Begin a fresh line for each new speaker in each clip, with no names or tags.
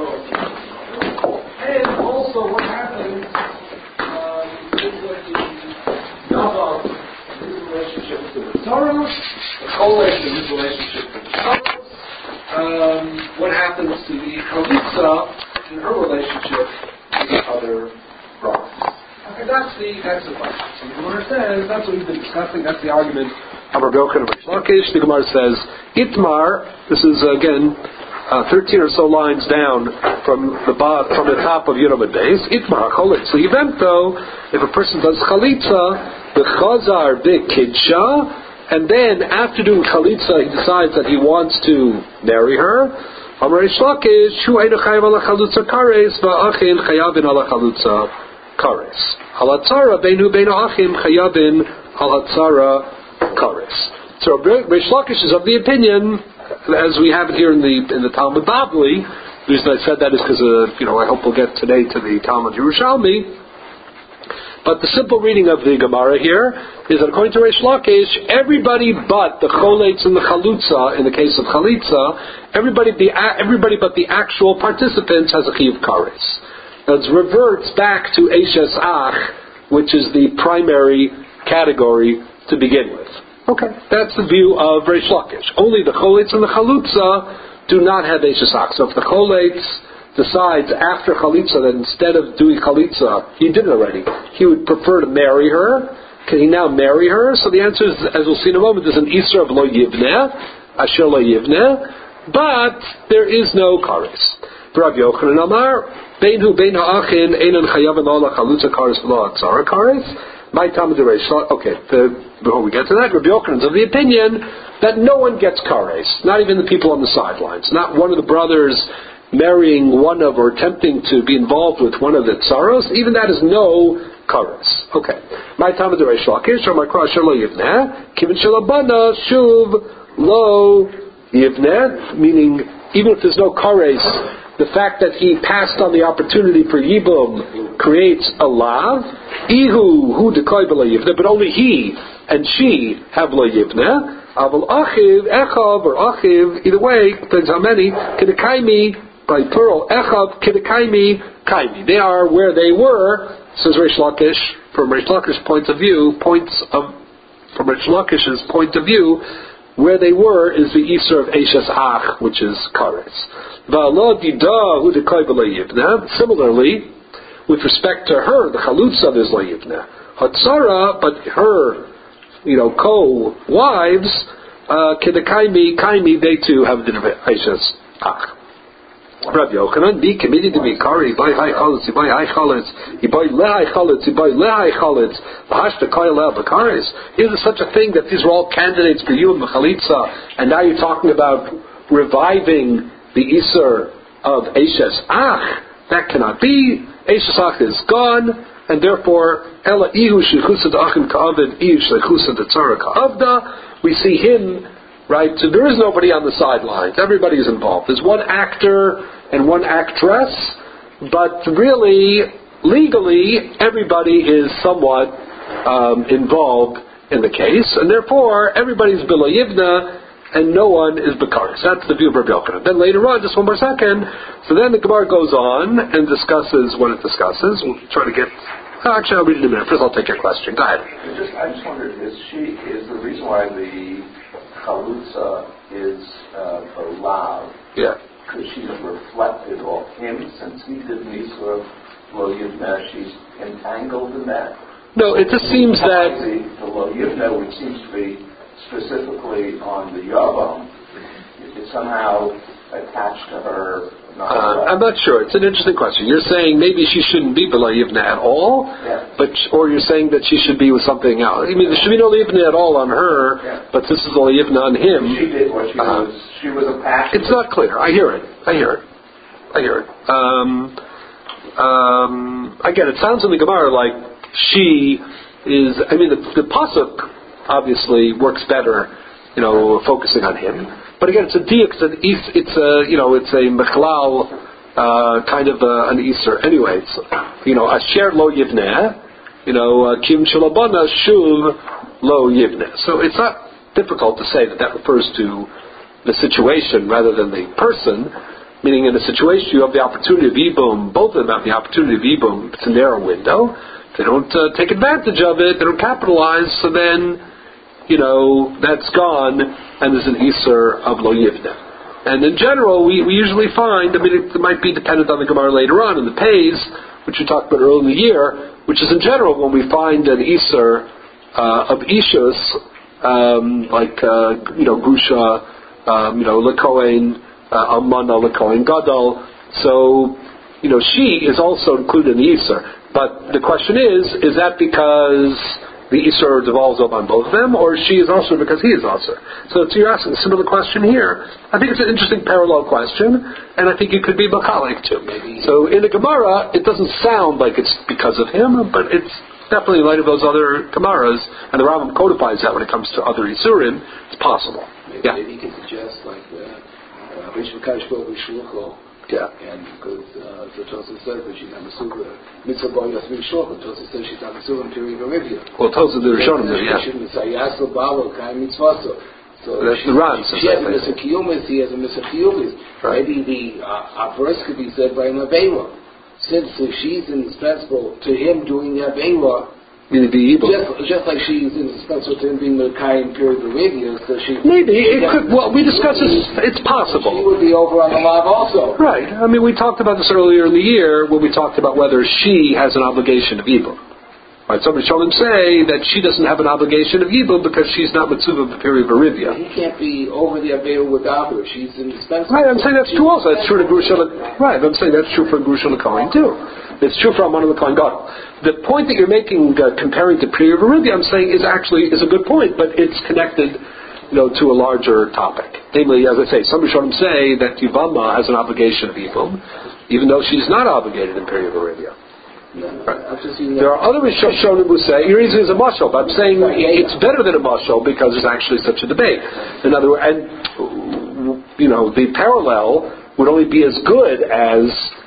And also what happens is that the Yavam, his relationship to the Torah, the Cholech and his relationship to the Torah, what happens to the Chalitza in her relationship to the other brothers. Okay, that's the question. So the Gemara says, that's what we've been discussing, that's the argument of Rabbi Yochanan and Reish Lakish. The Gemara says, Itmar, this is again 13 or so lines down from the top of Yud Amud Beis. Itmar Cholitz. The event though, if a person does Chalitza, the Chazar B'Kidsha, and then after doing Chalitza, he decides that he wants to marry her. Amar Reish Lakish, Hu Eino Chayav Ala Chalutza Kares, Va'achin Chayavin Ala Chalutza Kares. Halatzara Beinu Beinu Achim Chayavin Halatzara Kares. So Reish Lakish is of the opinion, as we have it here in the Talmud Bavli. The reason I said that is because I hope we'll get today to the Talmud Yerushalmi. But the simple reading of the Gemara here is that according to Reish Lakish, everybody but the Choletz and the Chalutza, in the case of Chalitza, everybody but the actual participants has a Chiyuv Kares. Now it reverts back to Eishes Ach, which is the primary category to begin with. Okay, that's the view of Reish Lakish. Only the Choletz and the Chalutza do not have Eishes Ach. So if the Choletz decides after Chalitza that instead of doing Chalitza, he did it already, he would prefer to marry her, can he now marry her? So the answer is, as we'll see in a moment, there's an Isra of Lo Yivneh, Asher Lo Yivneh, but there is no Kares. Rav Yochanan Amar, Beinhu Bein Ha'achin, Einan Chayavan Ola Chalutza Kares V'lo Atzara Kares. My Talmud Reish. Okay, before we get to that, Rabbi Yochanan is of the opinion that no one gets Kares, not even the people on the sidelines, not one of the brothers marrying one of or attempting to be involved with one of the tsaros, even that is no kares. Okay. My Talmud Reish Lakish, or my Krasher Lo Yivneh, Kivin Shalabana Shuv Lo Yivneh, meaning even if there's no kares, the fact that he passed on the opportunity for Yibum creates a lav. Ihu hu dekoy Lo Yivneh, but only he and she have Lo Yivneh. Aval Achiv, Echav, or Achiv, either way, depends how many, Kedekaimi, by plural, Echav, Kedekaimi, Kaimi. They are where they were, says Reish Lakish, from Reish Lakish's point of view, where they were is the Isra of Eishes Ach, which is Kares. Similarly, with respect to her, the Chalutza, there's Lo Yivneh. Hatzara, but her co-wives, Kaimi, they too have the Eishes Ach. Rabbi Yochanan, be committed to be kari, buy high chalets, you buy high chalets, you buy lehigh chalets, you buy lehigh chalets, v'hashta koyel b'karis. Is there such a thing that these were all candidates for you and Mechalitza, and now you're talking about reviving the Isser of Eishes Ach? That cannot be. Eishes Ach is gone, and therefore, Ela ihu sheichusa d'achim ka'avid, ihu sheichusa d'tzara ka'avda. We see him. Right, so there is nobody on the sidelines. Everybody is involved. There's one actor and one actress, but really, legally, everybody is somewhat involved in the case, and therefore, everybody's Bilo Yivna, and no one is Bekaris. That's the view of Rabbi Yochanan. Then later on, just one more second, so then the Gemara goes on and discusses what it discusses. We'll try to get... Actually, I'll read it in a minute. First, I'll take your question. Go ahead.
I just wondered, is the reason why the Chalutza is a lav, because she's reflected off him, since he did Nisra of Lo Yivneh, she's entangled in that?
No, it just seems that...
The Lo Yivneh, which seems to be specifically on the Yavam, is somehow attached to her.
I'm not sure. It's an interesting question. You're saying maybe she shouldn't be Lo Yivneh at all, or you're saying that she should be with something else. I mean, there should be no Lo Yivneh at all on her, but this is Lo Yivneh on him.
She did what she was a passion.
It's not clear. I hear it. Again, it sounds in the Gemara like she is. I mean, the pasuk obviously works better, focusing on him. But again, it's a diak, it's a mechlal, kind of an iser. Anyway, it's, asher lo yivneh, kim shalabana shuv lo yivneh. So it's not difficult to say that refers to the situation rather than the person.
Meaning in a situation you have the opportunity of Yibum, both of them have the opportunity of Yibum. It's a narrow window. They don't take advantage of it, they don't capitalize, so then, that's gone, and there's an Isur of Lo Yivna. And in general, we usually find, it might be dependent on the Gemara later on, in the Pays, which we talked about earlier in the year, which is in general when we find an Isur of Ishus, Grusha, Lekohen, Almana, Lekohen Gadol. So, she is also included in the Isur. But the question is that because the Isur devolves on both of them, or she is also because he is also? So you're asking a similar question here. I think it's an interesting parallel question, and I think it could be Bakalik too. Maybe. So in the Gemara, it doesn't sound like it's because of him, but it's definitely in light of those other Gemaras, and the Rambam codifies that when it comes to other Isurim, it's possible.
Maybe you can suggest like Rish Makash Shlucho.
Yeah.
And because the Tosfos says that she's not Masuva, Mitzvah Boy Yasmin Shlucho, Tosfos says she's not Masuva in period of Arabia.
Well, Tosfos the Rishonim there, yeah. So that's the Ran.
She has a Misa Kiyumis, he has a Misa Kiyumis.
Right.
Maybe the verse could be said by an Avela. Since she's indispensable to him doing the Avela, just like she's indispensable to him being the Kai in period of Arabia, so she...
Maybe. It could, we discussed this, it's possible.
She would be over on the Lav also.
Right. We talked about this earlier in the year when we talked about whether she has an obligation of Yibum. Right, some Rishonim say that she doesn't have an obligation of Yibum because she's not Mitzvah of the period of Arivia.
He can't be over the Avera without her. She's indispensable.
Right, I'm saying that's true also. That's true to Grusha. Right, I'm saying that's true for Grusha L'Kohen too. It's true for Amana L'Kohen Gadol. The point that you're making, comparing to period of Arivia, I'm saying is a good point, but it's connected, to a larger topic. Namely, as I say, some Rishonim say that Yivama has an obligation of Yibum, even though she's not obligated in period of Arivia. Right. There are other Rishonim who say your reason is a mashal, but I'm saying it's better than a mashal because there's actually such a debate. In other words, and the parallel would only be as good as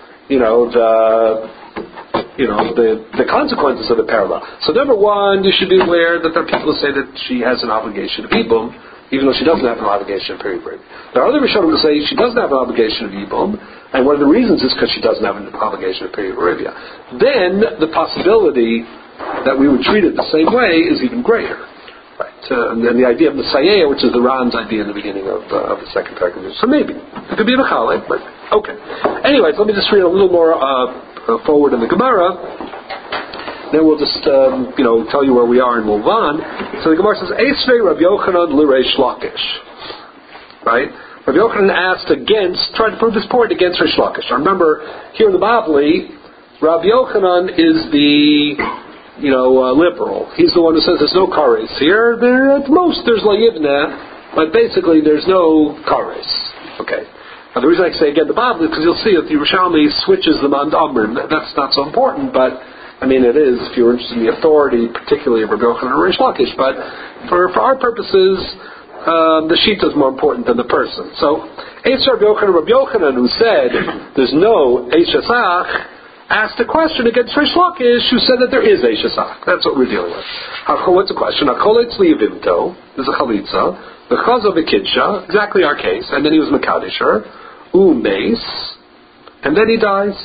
the consequences of the parallel. So number one, you should be aware that there are people who say that she has an obligation of Yibum, even though she doesn't have an obligation of period. There are other Rishonim who say she doesn't have an obligation of Yibum, and one of the reasons is because she doesn't have an obligation of period Arivia. Then the possibility that we would treat it the same way is even greater. Right? And then the idea of Messiah, which is the Ran's idea in the beginning of the second paragraph. So maybe. It could be a Mechalik, but okay. Anyways, let me just read a little more forward in the Gemara. Then we'll just, tell you where we are and move on. So the Gemara says, Esvei Rav Yochanan l'Reish Lakish. Right? Rav Yochanan asked tried to prove his point against Reish Lakish. Now remember, here in the Bavli, Rav Yochanan is the, liberal. He's the one who says there's no kares here. At most there's la yivna, but basically there's no kares. Okay. Now the reason I say again the Bavli is because you'll see that the Yerushalmi switches them on Amrim. That's not so important, but it is if you're interested in the authority, particularly of Rav Yochanan and Reish Lakish. But for our purposes, the shita is more important than the person. So, Rav Yochanan, who said there's no Eishasach, asked a question against Reish Lakish, who said that there is Eishasach. That's what we're dealing with. What's the question? There's a chalitza, the chaza v'kidsha, exactly our case, and then he was Makadisher, u'meis, and then he dies.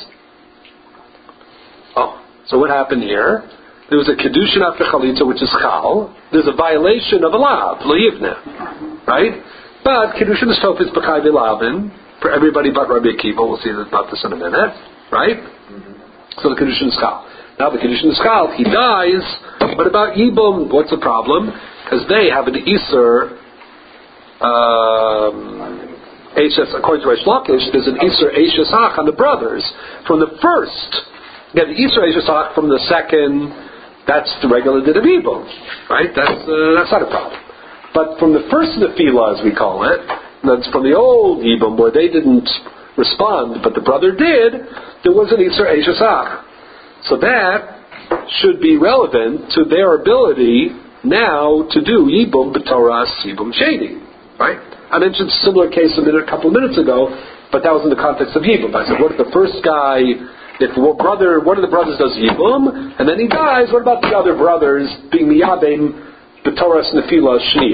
Oh, so what happened here? There was a kedushin after chalitza, which is chal. There's a violation of a lav, lo yivna, right? But kedushin is tofis b'chai v'lavin for everybody but Rabbi Akiva. We'll see about this in a minute, right? Mm-hmm. So the kedushin is chal. Now the kedushin is chal. He dies. What about yibum? What's the problem? Because they have an iser. According to Reish Lakish, there's an iser eishasach on the brothers from the first. Yeah, the iser eishasach from the second. That's the regular din of Yibum, right? That's not a problem. But from the first nefila, as we call it, that's from the old Yibum, where they didn't respond, but the brother did, there was an Isser Eishasach. So that should be relevant to their ability now to do Yibum B'Torah Yibum Sheni, right? I mentioned a similar case a couple of minutes ago, but that was in the context of Yibum. I said, what if the first guy... If one of the brothers does Yibum, and then he dies, what about the other brothers being Miyabim, B'Torah Nefila Shniya?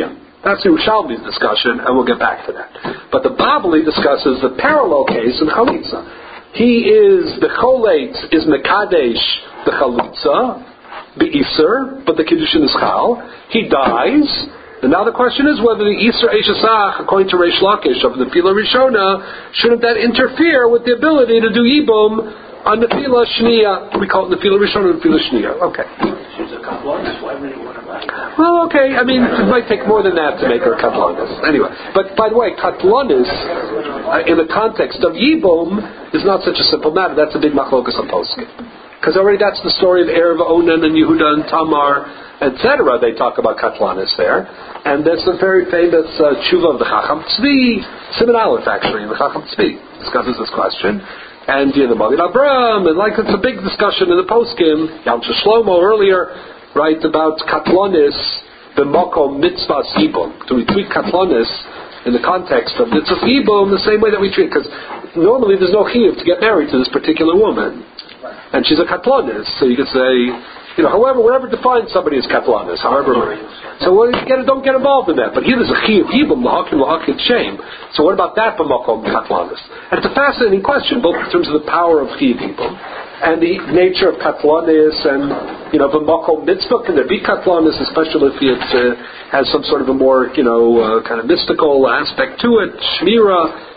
That's the Yerushalmi's discussion, and we'll get back to that. But the Babali discusses the parallel case in Chalitza. The Choletz is Mekadesh, the Chalitza, the Iser, but the Kiddushin is Chal. He dies, and now the question is whether the Iser Eishasach, according to Reish Lakish of the Nefila Rishona, shouldn't that interfere with the ability to do Yibum on Nefila Shniya? We call it Nefila Rishona and Nefila Shniya. Okay.
She's a Katlanis. Why would you want to buy that?
Well, okay. I mean, it might take more than that to make her Katlanis. Anyway, but by the way, Katlanis, in the context of Yibum, is not such a simple matter. That's a big machlokas on poskim. Because already that's the story of Erev Onan and Yehuda and Tamar, etc. They talk about Katlanis there. And there's a very famous tshuva of the Chacham Tzvi, Siman Aleph actually, in the Chacham Tzvi, discusses this question. And the Magen Avraham, and it's a big discussion in the poskim, Yam Shlomo earlier, right, about Katlanis, the Mokom Mitzvah Yibum. Do we treat Katlanis in the context of Mitzvah Yibum the same way that we treat? Because normally there's no chiyuv to get married to this particular woman. And she's a Katlanis, so you could say, however, whatever defines somebody as Katlanis, however. So don't get involved in that. But here there's a chiyuv yibum, l'hakim shame. So what about that b'makom Katlanis? And it's a fascinating question, both in terms of the power of chiyuv yibum and the nature of Katlanis, and b'makom mitzvah. Can there be Katlanis, especially if it has some sort of a more kind of mystical aspect to it, shmira.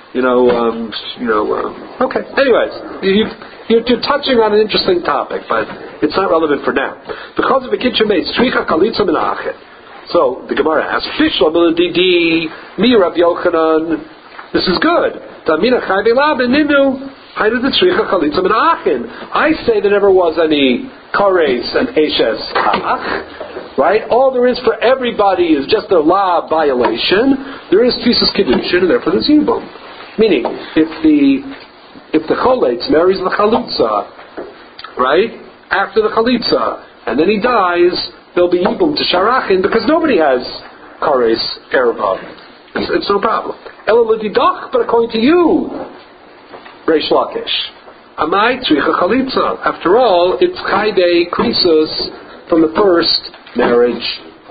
Okay. Anyways, you're touching on an interesting topic, but it's not relevant for now. Because of the kitchen made stricha kalitza menachet. So the Gemara asks, Fishlam didi mi Rav Yochanan. This is good. Tamina chai belabin ninu hainu the stricha kalitza menachet. I say there never was any kares and eshes kach. Right? All there is for everybody is just a law violation. There is tfisus kiddushin, and therefore there's yibum. Meaning, if the choletz marries the chalutza, right, after the chalitza, and then he dies, there'll be yibum to sharachin because nobody has kares erva. It's no problem. Ela l'didach, but according to you, Reish Lakish, amai tzricha chalitza. After all, it's chaydei krisus from the first marriage.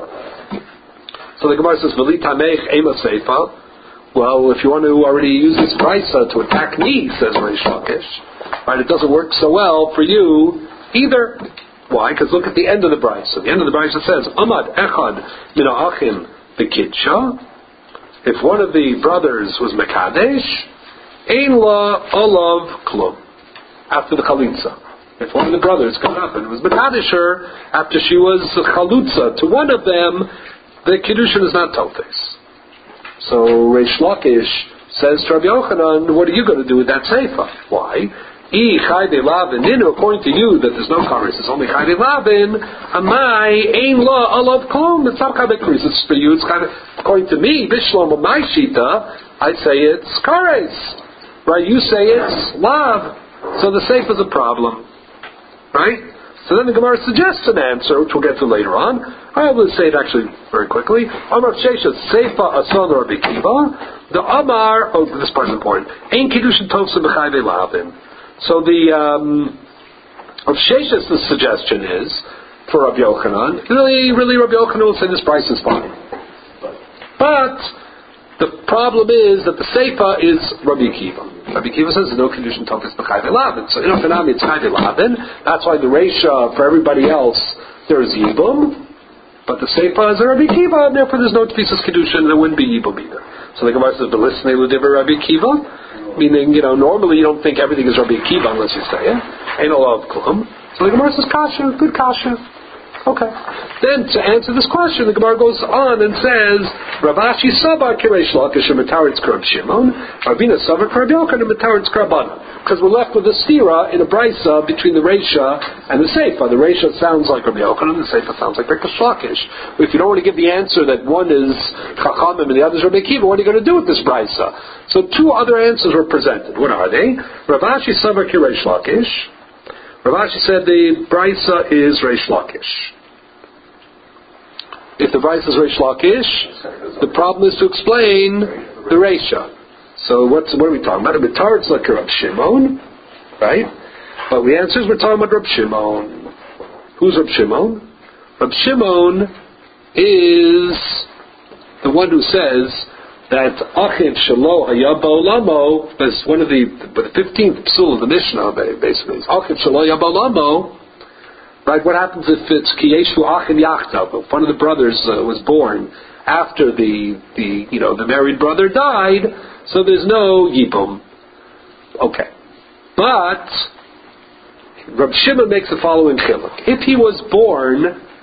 So the Gemara says, "V'li tamech ema seifa." Well, if you want to already use this brisa to attack me, says Reish Lakish, right, it doesn't work so well for you either. Why? Because look at the end of the brisa. The end of the brisa says, Amad echad min ha'achim v'kitsha. If one of the brothers was mekadesh, ein la olav klum. After the chalitza. If one of the brothers got up and was mekadesh her after she was chalutza to one of them, the kiddushin is not tofes. So Reish Lakish says to Rabbi Yochanan, what are you going to do with that seifa? Why? According to you, that there's no kares, it's only chayde lavin. Amai ein la alav klum. It's not kind of kares. It's for you. It's kind of according to me. Bishlam of my shita, I say it's kares. Right? You say it's lav. So the seifa is a problem. Right? So then the Gemara suggests an answer, which we'll get to later on. I will say it actually very quickly. Amar Shesha Seifa Ason Rabbi Kiva. The Amar, this part's important. Ein Kiddushin Tovsa B'chayve Lavin. So the Rav Shesha's suggestion is for Rabbi Yochanan. Really, Rabbi Yochanan will say this price is fine. But the problem is that the Seifa is Rabbi Kiva. Rabbi Kiva says no condition tofes b'chayve lavin. So in Ochanami it's chayve lavin. That's why the Reisha for everybody else there is yibum, but the Seifa is a Rabbi Kiva, and therefore there's no tefisas kedushin. There wouldn't be yibum either. So the Gemara says b'lisnei l'divrei Rabbi Kiva, meaning normally you don't think everything is Rabbi Kiva unless you say it. Ain't a lot of klum. So the Gemara says kasha, good kasha. Okay. Then to answer this question, the Gemara goes on and says, Rav Ashi Sabar Kireish Lakish Metaritz Krab Shimon, Ravina Sabar Krab Yochanan Metaritz Krabana. Because we're left with a stira in a brisa between the Reisha and the Seifa. The Reisha sounds like Rabbi Yochanan, the Seifa sounds like Reish Lakish. If you don't want to give the answer that one is Chachamim and the other is Rabbi Kiva, what are you going to do with this brisa? So two other answers were presented. What are they? Rav Ashi Sabar Kireish Lakish. Rav Ashi said the brisa is Reish Lakish. If the brisa is Reish Lakish, the problem is to explain the Reisha. So what are we talking about? A Mitaritz like Rab Shimon, right? But the answer is we're talking about Rab Shimon. Who's Rab Shimon? Rab Shimon is the the one who says that Achiv Shelo Haya Ba'olamo, that's one of the 15th psul of the Mishnah, basically. It's Achiv Shelo Haya Ba'olamo. Right? What happens if it's Kiyeshu Achim Yachtav? If one of the brothers was born after the married brother died, so there's no Yibum. Okay. But Rab Shimon makes the following chiluk. If he was born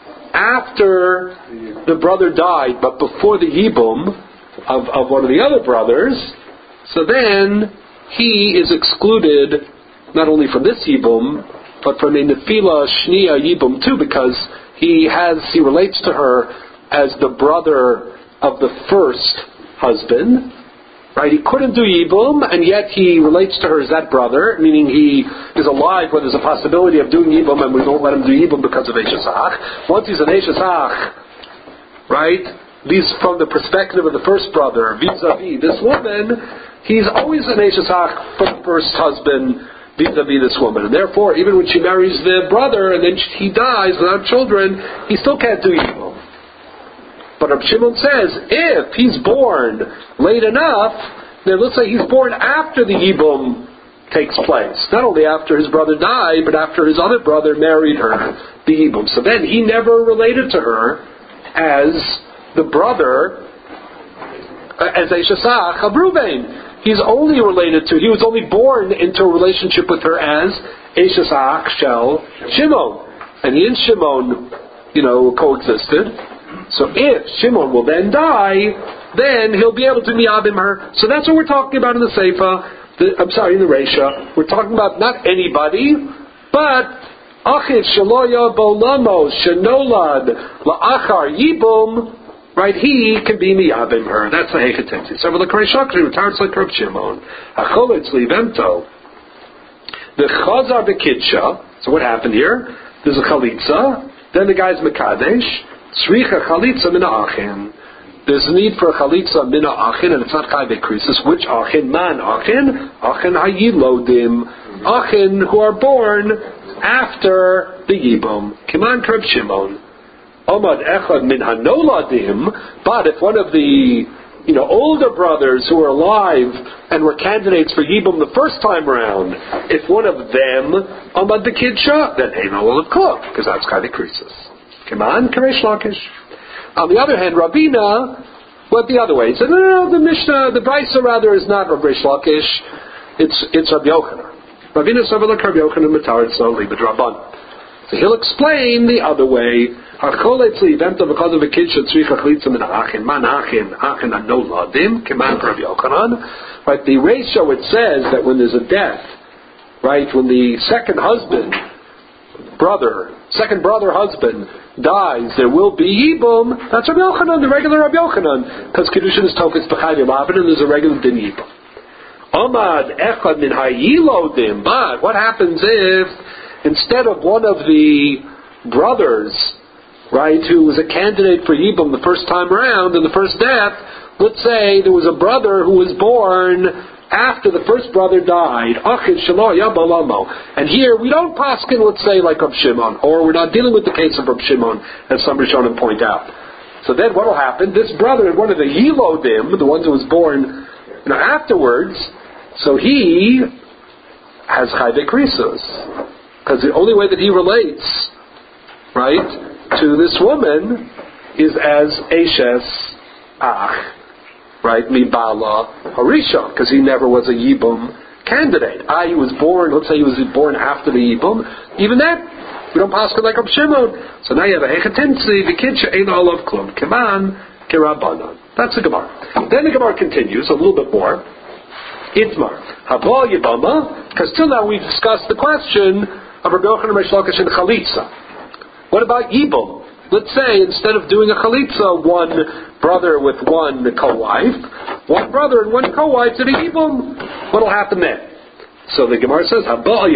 after the brother died, but before the Yibum of one of the other brothers, so then he is excluded not only from this Yibum, but from a Nefila Shnia Yibum too, because he relates to her as the brother of the first husband. Right? He couldn't do Yibum, and yet he relates to her as that brother, meaning he is alive when there's a possibility of doing Yibum, and we don't let him do Yibum because of Eishasach. Once he's an Eishasach, right, these from the perspective of the first brother, vis-a-vis this woman, he's always an Eishasach from the first husband, vis-a-vis this woman. And therefore, even when she marries the brother, and then he dies without children, he still can't do Yibum. But Reb Shimon says, if he's born late enough, then let's say he's born after the Yibum takes place. Not only after his brother died, but after his other brother married her, the Yibum. So then he never related to her as the brother, as Eishasach of Ruvain. He was only born into a relationship with her as Eishasach Shel Shimon. And he and Shimon, coexisted. So if Shimon will then die, then he'll be able to miyabim her. So that's what we're talking about in the Seifa. In the Reisha. We're talking about not anybody, but Achiv Shaloya Bolamo Shenolad La'achar Yibum. Right, he can be miyabim her. That's the hechetensi. So the Karishakri retards like Reb Shimon. Acholitz livento. The chazar bekidsha. So what happened here? There's a chalitza. Then the guy's mekadesh. Tzricha chalitza mina achin. There's a need for a chalitza mina achin, and it's not chai bekrisis. Which achin? Man achin. Achin hayilodim. Achin who are born after the yibum. Kiman Reb Shimon. Omad echad min hanoladim. But if one of the older brothers who were alive and were candidates for yibum the first time around, if one of them Omad bekidsha, then Eino will have klub, because that's chai bekrisis. Come on, Karesh Lakish. On the other hand, Rabina went the other way. He said, no, the Mishnah, the Brisa rather is not Karesh Lakish, it's Rabbi Yochanan. Rabina Savala Rabbi Yochanan Matarit Soli B'Draban. So he'll explain the other way. Harcholetzli evento because of a kid should tzricha chlitzim in achin man achin anoladim keman Rabbi Yochanan. Right, the ratio it says that when there's a death, right, when the second brother husband dies, there will be yibum. That's Rabbi Yochanan, the regular Rabbi Yochanan, because Kiddushin is tokas b'chayim abin, and there's a regular din yibum. Amad echad min hayilodim. But what happens if instead of one of the brothers, right, who was a candidate for yibum the first time around in the first death, let's say there was a brother who was born after the first brother died, and here we don't paskin, let's say, like Reb Shimon, or we're not dealing with the case of Reb Shimon, as some Rishonim point out. So then what will happen? This brother, one of the Yilodim, the ones who was born afterwards, so he has chai bekrisus, because the only way that he relates, right, to this woman is as Eishes Ach. Right, Mibala Harisha, because he never was a Yibum candidate. He was born, let's say he was born after the Yibum, even that, we don't pass it like Reb Shimon. So now you have a Hechatinsi, the Kidsha Ein Olav Klum, Keman, Kirabanan. That's the Gemara. Then the Gemara continues a little bit more. Itmar, Habal Yibama, because till now we've discussed the question of Rabbi Yochanan Reish Lakish and Chalitza. What about Yibum? Let's say instead of doing a chalitza, one brother with one co-wife, one brother and one co-wife did a yibum. What will happen then? So the Gemara says,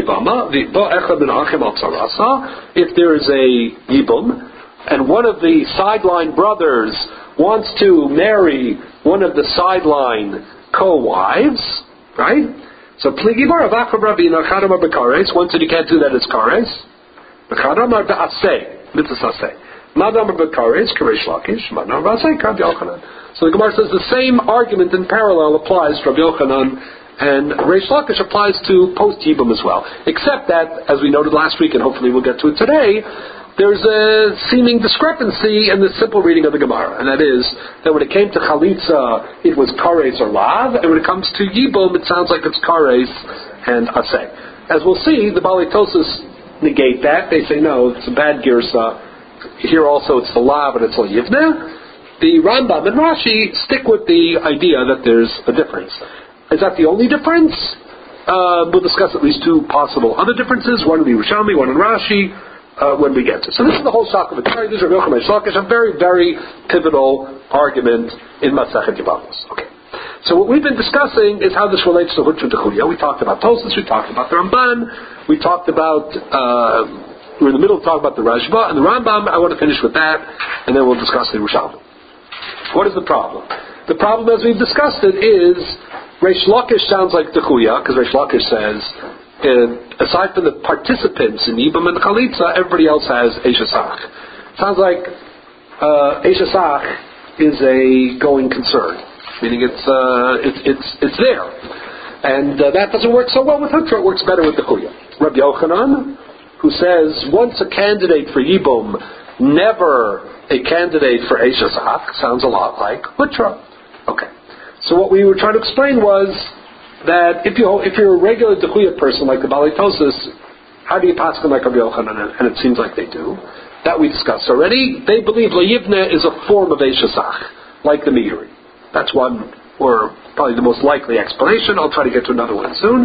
if there is a yibum, and one of the sideline brothers wants to marry one of the sideline co-wives, right? So pligimar avachar rabina chadamar bekares. One said you can't do that as kares. Bechadamar be'aseh, mitzvah aseh. Madam Bakaris, Karesh Lakish, Madam Vasek, Rabbi Yochanan. So the Gemara says the same argument in parallel applies to Rabbi Yochanan, and Reish Lakish applies to post-Yibum as well. Except that, as we noted last week, and hopefully we'll get to it today, there's a seeming discrepancy in the simple reading of the Gemara, and that is that when it came to Chalitza, it was Kares or Lav, and when it comes to Yibum, it sounds like it's Kares and Aseh. As we'll see, the Balei Tosas negate that. They say, no, it's a bad girsa. Here also it's the Lav and it's the Yivneh. The Rambam and Rashi stick with the idea that there's a difference. Is that the only difference? We'll discuss at least two possible other differences, one in the Yerushalmi, one in Rashi, when we get to. So this is the whole shock of it. This is Rabbi Yochanan Shlakish, a very, very pivotal argument in Masechet Yevamos. Okay. So what we've been discussing is how this relates to Hutra Dechuya. We talked about Tosas, we talked about the Ramban, we talked about, we're in the middle of talking about the Rashba and the Rambam. I want to finish with that, and then we'll discuss the Yerushalmi. What is the problem? The problem, as we've discussed it, is Reish Lakish sounds like Dechuya, because Reish Lakish says, aside from the participants in Yibum and Chalitza, everybody else has Eishasach. Sounds like Eishasach is a going concern, meaning it's there. And that doesn't work so well with Hutra, it works better with Dechuya. Rabbi Yochanan, who says, once a candidate for Yibum, never a candidate for Eishasach, sounds a lot like Hutra. Okay. So what we were trying to explain was that if you're a regular Dechuya person like the Balei Tosas, how do you pass them like Rabbi Yochanan? And it seems like they do. That we discussed already. They believe L'Yivneh is a form of Eishasach, like the Meiri. That's one, or probably the most likely explanation. I'll try to get to another one soon.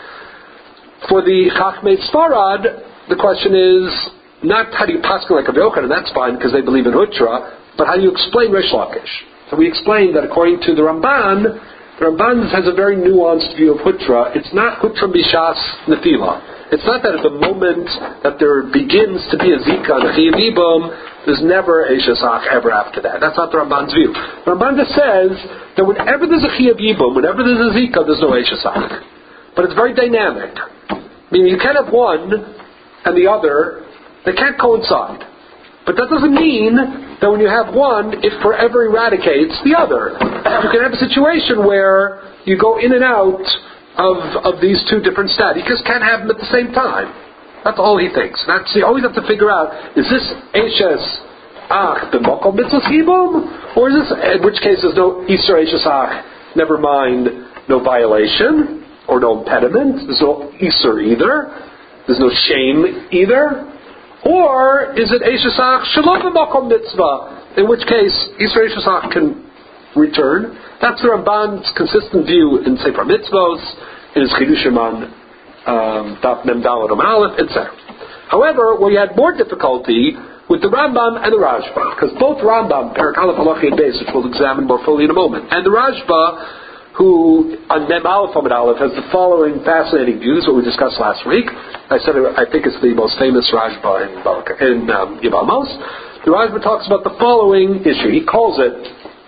For the Chachmei Sfarad, the question is, not how do you pass like Rabbi Yochanan, that's fine because they believe in Hutra, but how do you explain Reish Lakish? So we explained that according to the Ramban has a very nuanced view of Hutra. It's not Hutra Bishas Nefila. It's not that at the moment that there begins to be a Zika and a Chiyuv Yibum, there's never a Shasach ever after that. That's not the Ramban's view. The Ramban just says that whenever there's a Chiyuv Yibum, whenever there's a Zika, there's no Shasach. But it's very dynamic. Meaning you can't have one and the other. They can't coincide. But that doesn't mean that when you have one, it forever eradicates the other. You can have a situation where you go in and out of these two different states. You just can't have them at the same time. That's all he thinks. You always have to figure out, is this Eishes Ach b'mokom mitzvahs Yibum? Or is this, in which case there's no Isser Eishes Ach, never mind, no violation, or no impediment. There's no Isser either. There's no shame either. Or is it Eishasach Shalom B'Makom Mitzvah, in which case Yisrael Eishasach can return. That's the Ramban's consistent view in Sefer Mitzvos, in his Chidushim on Daf Mem Daled Amud Aleph, etc. However, we had more difficulty with the Rambam and the Rashba, because both Rambam, Perek Aleph Halacha Beis, which we'll examine more fully in a moment, and the Rashba, who on Mem Aleph Amud Aleph has the following fascinating views, what we discussed last week. I said I think it's the most famous Rashba in Yevamos. The Rashba talks about the following issue. He calls it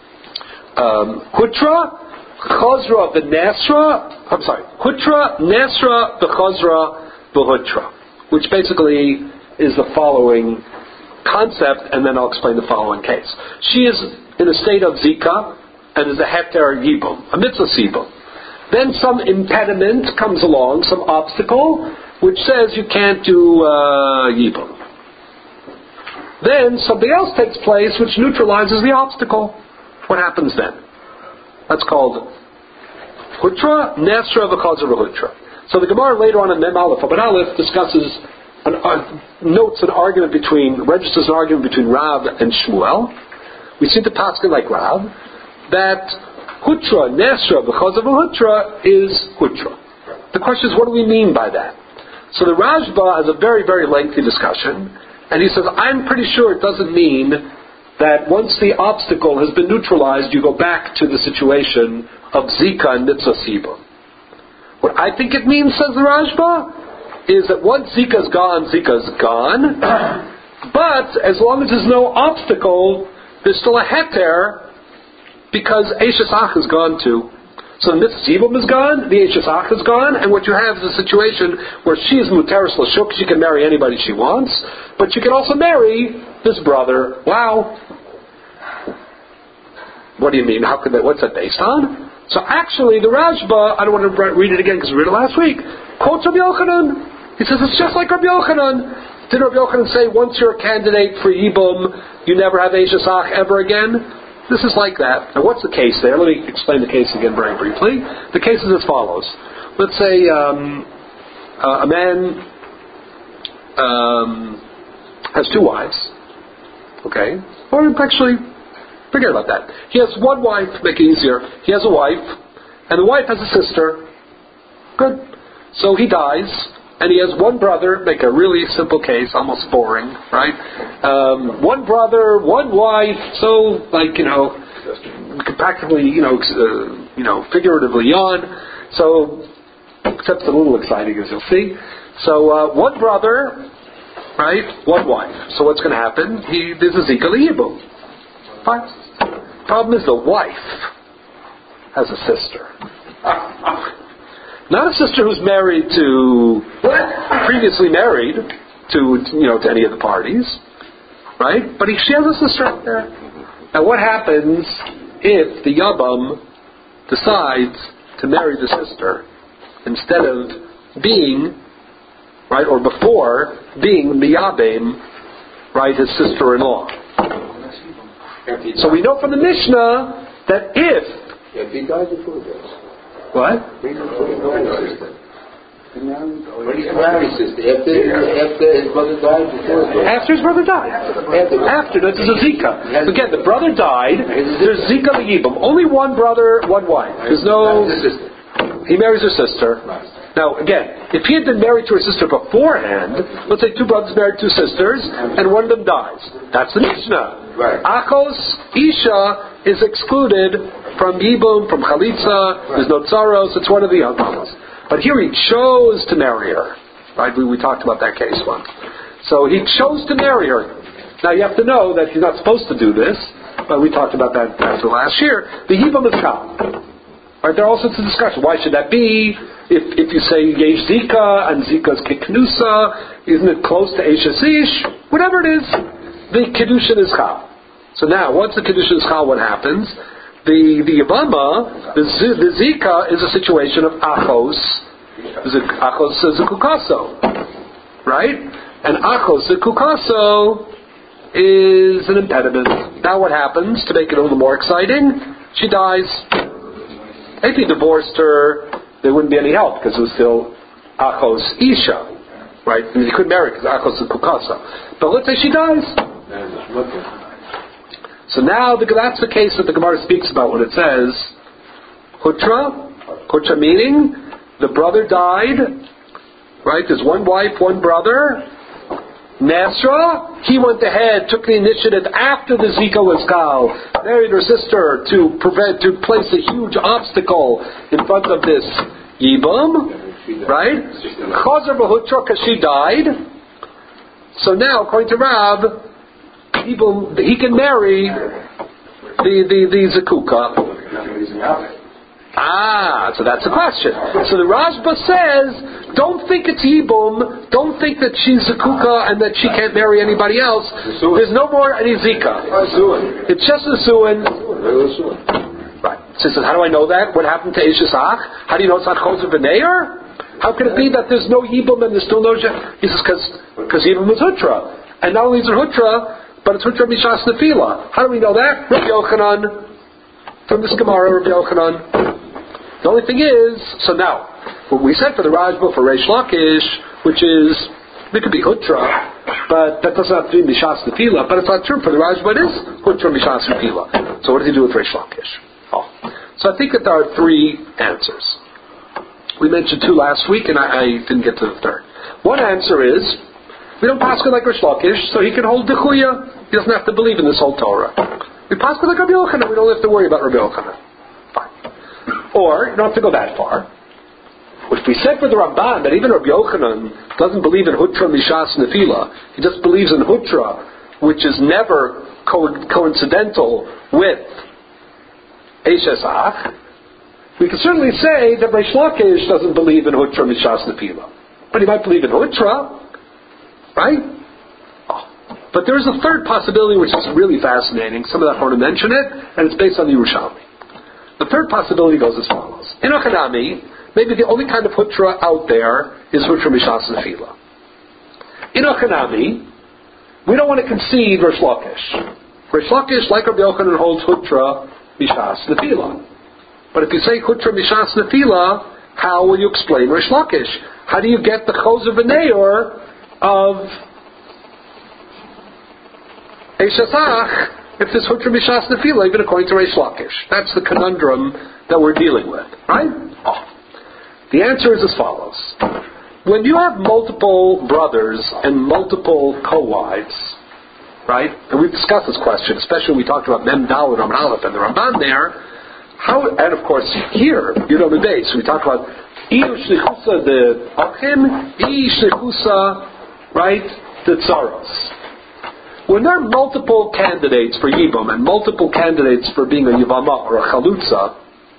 Hutra Chazra v'Nesra. I'm sorry, Hutra Nesra v'Chazra v'Hutra, which basically is the following concept, and then I'll explain the following case. She is in a state of Zika, and is a heter yibum, a mitzvah yibum. Then some impediment comes along, some obstacle, which says you can't do yibum. Then something else takes place which neutralizes the obstacle. What happens then? That's called Hutra, Nesra, V'Chazar, V'Hutra. So the Gemara later on in Mem Aleph Amud Aleph discusses, registers an argument between Rav and Shmuel. We seem to pass it like Rav, that Hutra, Nesra, B'Chazar V'Hutra is Hutra. The question is, what do we mean by that? So the Rashba has a very, very lengthy discussion, and he says, I'm pretty sure it doesn't mean that once the obstacle has been neutralized, you go back to the situation of Zika and Mitzvah Sibum. What I think it means, says the Rashba, is that once Zika's gone, Zika's gone, but as long as there's no obstacle, there's still a heter, because Eishasach is gone too. So the Mitzvah Sibum is gone, the Eishasach is gone, and what you have is a situation where she is Muteris L'Shuk, she can marry anybody she wants, but she can also marry this brother. Wow. What do you mean? How could that? What's that based on? So actually, the Rashba, I don't want to read it again because we read it last week, quotes Rabbi Yochanan. He says it's just like Rabbi Yochanan. Did Rabbi Yochanan say once you're a candidate for Yibum, you never have Eishes Ach ever again? This is like that. Now what's the case there? Let me explain the case again very briefly. The case is as follows. Let's say a man has two wives. Okay? Or actually, forget about that. He has one wife, make it easier. He has a wife, and the wife has a sister. Good. So he dies, and he has one brother, make a really simple case, almost boring, right? One brother, one wife, so, practically, figuratively yawn. So, except it's a little exciting, as you'll see. So, one brother, right, one wife. So what's going to happen? There's a Zika Liyibum. Fine. Problem is the wife has a sister. Not a sister who's previously married to any of the parties, right? But she has a sister out there. Now what happens if the Yabam decides to marry the sister instead of being, right, or before being Miyabim, right, his sister-in-law? So we know from the Mishnah that if
he died before this.
What?
When he married sister, after his brother died, before his brother.
After his brother died. After, that's a Zika. Again, the brother died, there's Zika L'Yibum. Only one brother, one wife. There's no... He marries her sister. Now, again, if he had been married to her sister beforehand, let's say two brothers married two sisters, and one of them dies. That's the Mishnah.
Right.
Achos, Isha, is excluded from Yibum, from Chalitza, there's no Tzaros, it's one of the Yavamos. But here he chose to marry her. Right? We talked about that case once. So he chose to marry her. Now you have to know that he's not supposed to do this, but we talked about that after last year. The Yibum is Chal. Right, there are all sorts of discussion. Why should that be? If you say Yesh Zika and Zika's Kiknusa, isn't it close to Eishes Ish? Whatever it is, the Kedushin is Chal. So now, once the Kedushin is Chal, what happens? The Yabama, the Zika is a situation of Achos. Achos Zekukaso. Right? And Achos Zekukaso is an impediment. Now what happens, to make it a little more exciting? She dies. If he divorced her, there wouldn't be any help because it was still Achos Isha, right? I mean, he couldn't marry because Achos is Kukasa. But let's say she dies. So now that's the case that the Gemara speaks about when it says Hutra meaning the brother died, right? There's one wife, one brother. Nasra, he went ahead, took the initiative after the Zika was Kal, married her sister to place a huge obstacle in front of this Yibum, right? Chazer v'hutra, because she died. So now, according to Rab, he can marry the Zakuka. So that's the question. So the Rashba says, don't think it's Yibum, don't think that she's Zakuka and that she can't marry anybody else. There's no more any Zika. It's just a Suin. Right. So he says, how do I know that? What happened to Eishes Ach? How do you know it's not Choser V'Neir? How can it be that there's no Yibum and there's still no... He says, because Yibum is Hutra. And not only is it Hutra, but it's Hutra Mishas Nefila. How do we know that? Rabbi Yochanan. From this Gemara, Rabbi Yochanan. The only thing is, so now, what we said for the Rashba for Reish Lakish, which is, it could be Hutra, but that doesn't have to be Mishas Nefila, but it's not true for the Rashba, it is Hutra Mishas Nefila. So what does he do with Reish Lakish? So I think that there are three answers. We mentioned two last week, and I didn't get to the third. One answer is, we don't pass like Reish Lakish, so he can hold Dechuya. He doesn't have to believe in this whole Torah. We pass like Rabbi Yochanan, we don't have to worry about Rabbi Yochanan. Or, you don't have to go that far. If we said for the Ramban that even Rabbi Yochanan doesn't believe in Hutra Mishas Nefila, he just believes in Hutra, which is never coincidental with Eishes Ach, we can certainly say that Reish Lakish doesn't believe in Hutra Mishas Nefila. But he might believe in Hutra, right? But there's a third possibility which is really fascinating. Some of the Achronim mention it, and it's based on the Yerushalmi. The third possibility goes as follows. In Achanami, maybe the only kind of hutra out there is hutra mishas nefila. In Achanami, we don't want to concede Rish Lakish. Rish Lakish, like Rabbi Yochanan, holds hutra mishas nefila. But if you say hutra mishas nefila, how will you explain Rish Lakish? How do you get the chozer v'neor of Eishasach if there's hutra mishas nefila, even according to Rish Lakish? That's the conundrum that we're dealing with, right? The answer is as follows. When you have multiple brothers and multiple co-wives, right? And we've discussed this question, especially when we talked about Mem Daled, Ramban Aleph, and the Ramban there. How, and of course here, the base, we talked about Iu Shlichusa the Achim, I Shlichusa, right, the Tzaros. When there are multiple candidates for Yibum and multiple candidates for being a Yivama or a Chalutza,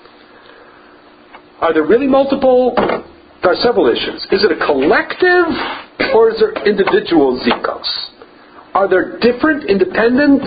are there really multiple? There are several issues. Is it a collective or is there individual zikos? Are there different independent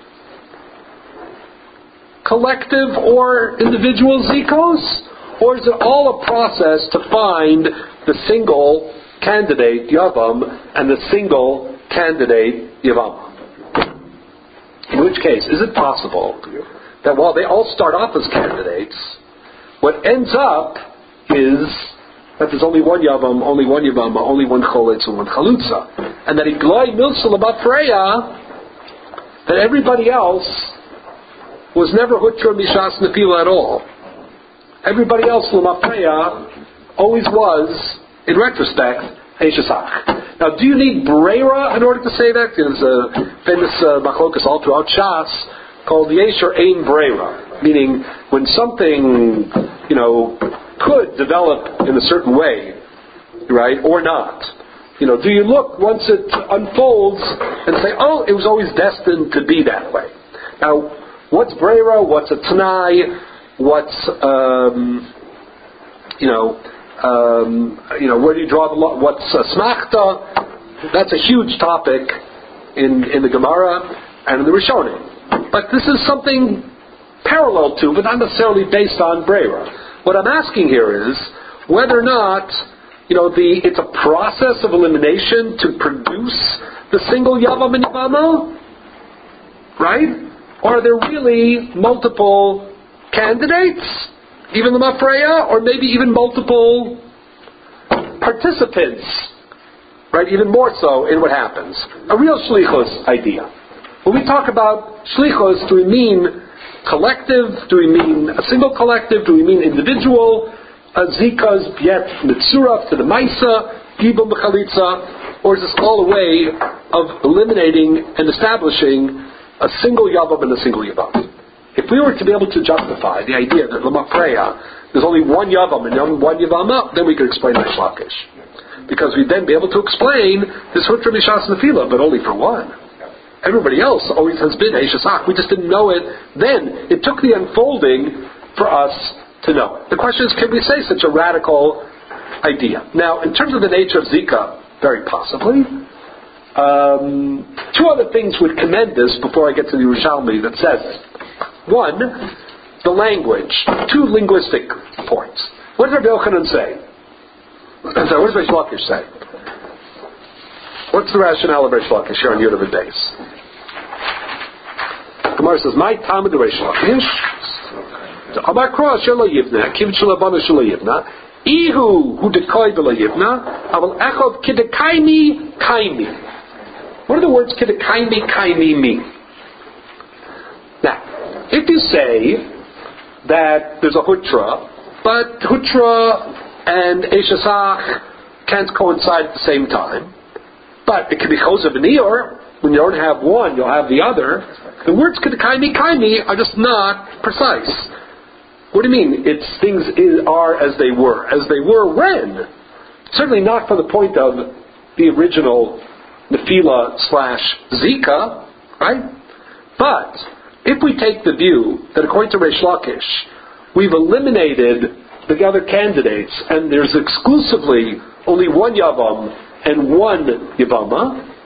collective or individual zikos? Or is it all a process to find the single candidate Yavam and the single candidate Yavama? In which case, is it possible that while they all start off as candidates, what ends up is that there's only one Yavam, only one Yavama, only one Choletz and one Chalutza. And that Iglai Milsa Labat Freya, that everybody else was never Hutra Mishas Nefila at all. Everybody else, Labat Freya, always was, in retrospect, Eishasach. Now, do you need Breira in order to say that? There's a famous machlokas all throughout Shas called Yesher Ein Breira, meaning when something, could develop in a certain way, right, or not. Do you look once it unfolds and say, oh, it was always destined to be that way? Now, what's Breira? What's a Tanai? What's, where do you draw the line? What's Smachta? That's a huge topic in the Gemara and in the Rishonim. But this is something parallel to, but not necessarily based on Breira. What I'm asking here is whether or not, it's a process of elimination to produce the single Yavam and Yavama, right? Or are there really multiple candidates, even the Mafreya, or maybe even multiple participants, right? Even more so in what happens. A real shlichus idea. When we talk about shlichus, do we mean collective? Do we mean a single collective? Do we mean individual zikas, yet mitzuraf to the maisa, gibum b'chalitza? Or is this all a way of eliminating and establishing a single yavam and a single yavam? If we were to be able to justify the idea that Lama Freya, there's only one yavam and only one yavama, then we could explain Rish Lakish. Because we'd then be able to explain this hutra mishas nefila, but only for one. Everybody else always has been Eishasach. We just didn't know it then. It took the unfolding for us to know it. The question is, can we say such a radical idea? Now, in terms of the nature of Zika, very possibly. Two other things would commend this before I get to the Yerushalmi that says it. One, the language. Two linguistic points. What does Rabbi Yochanan say? What does Rish Lakish say? What's the rationale of Rish Lakish here on Yud Amud Beis? Gemara says, "My time of the Rish Lakish, Amar Kra Shelo Yivna, Kim Shalabana Shelo Yivna, Ihu Hu Dekoy V'Lo Yivna, Aval Echov Kidekaimi Kaimi." What do the words Kidekaimi Kaimi mean? Now, if you say that there's a hutra, but hutra and Eishasach can't coincide at the same time, but it can be chozer v'nior. When you don't have one, you'll have the other. The words kaimi are just not precise. What do you mean? It's things are as they were. As they were when? Certainly not from the point of the original Nefila / Zika, right? But if we take the view that according to Rish Lakish, we've eliminated the other candidates and there's exclusively only one Yavam and one Yavama,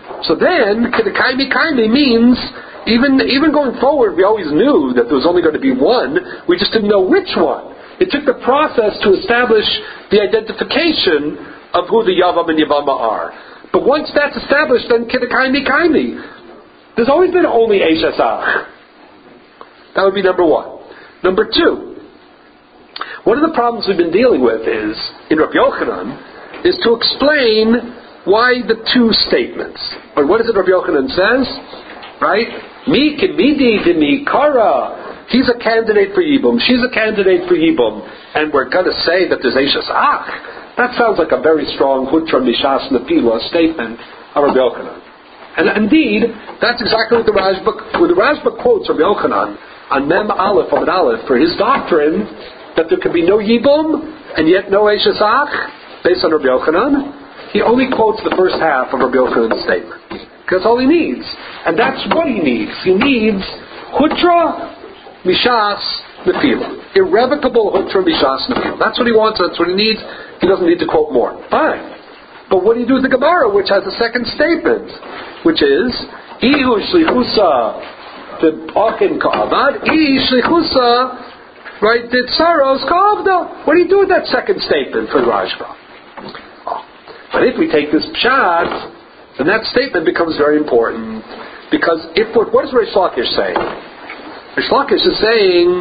So then, Kedekaimi Kaimi means, even going forward, we always knew that there was only going to be one, we just didn't know which one. It took the process to establish the identification of who the Yavam and Yavama are. But once that's established, then Kedekaimi Kaimi. There's always been only Eish Asach. That would be number one. Number two, one of the problems we've been dealing with is, in Rabbi Yochanan, is to explain why the two statements. But what is it Rabbi Yochanan says? Right? Mi kimidi v'mi kara. He's a candidate for Yibum. She's a candidate for Yibum. And we're going to say that there's Eish Asach. That sounds like a very strong Hutra Mishas Nefila statement of Rabbi Yochanan. And indeed, that's exactly what the Rashba quotes Rabbi Yochanan on Mem Aleph of an Aleph for his doctrine that there could be no Yibum and yet no Eish Asach, based on Rabbi Yochanan. He only quotes the first half of Rabbi Yochanan's statement. Because that's all he needs. And that's what he needs. He needs Hutra Mishas Nefila. Irrevocable Hutra Mishas Nefila. That's what he wants, that's what he needs. He doesn't need to quote more. Fine. But what do you do with the Gemara, which has a second statement? Which is, Ihu Shlichusa the Akin Ka'avad, Ihu Shlichusa, right, the Tsaros Ka'avda. What do you do with that second statement for the Rashba? But if we take this Pshat, then that statement becomes very important. Because what does Reish Lakish say? Reish Lakish is saying,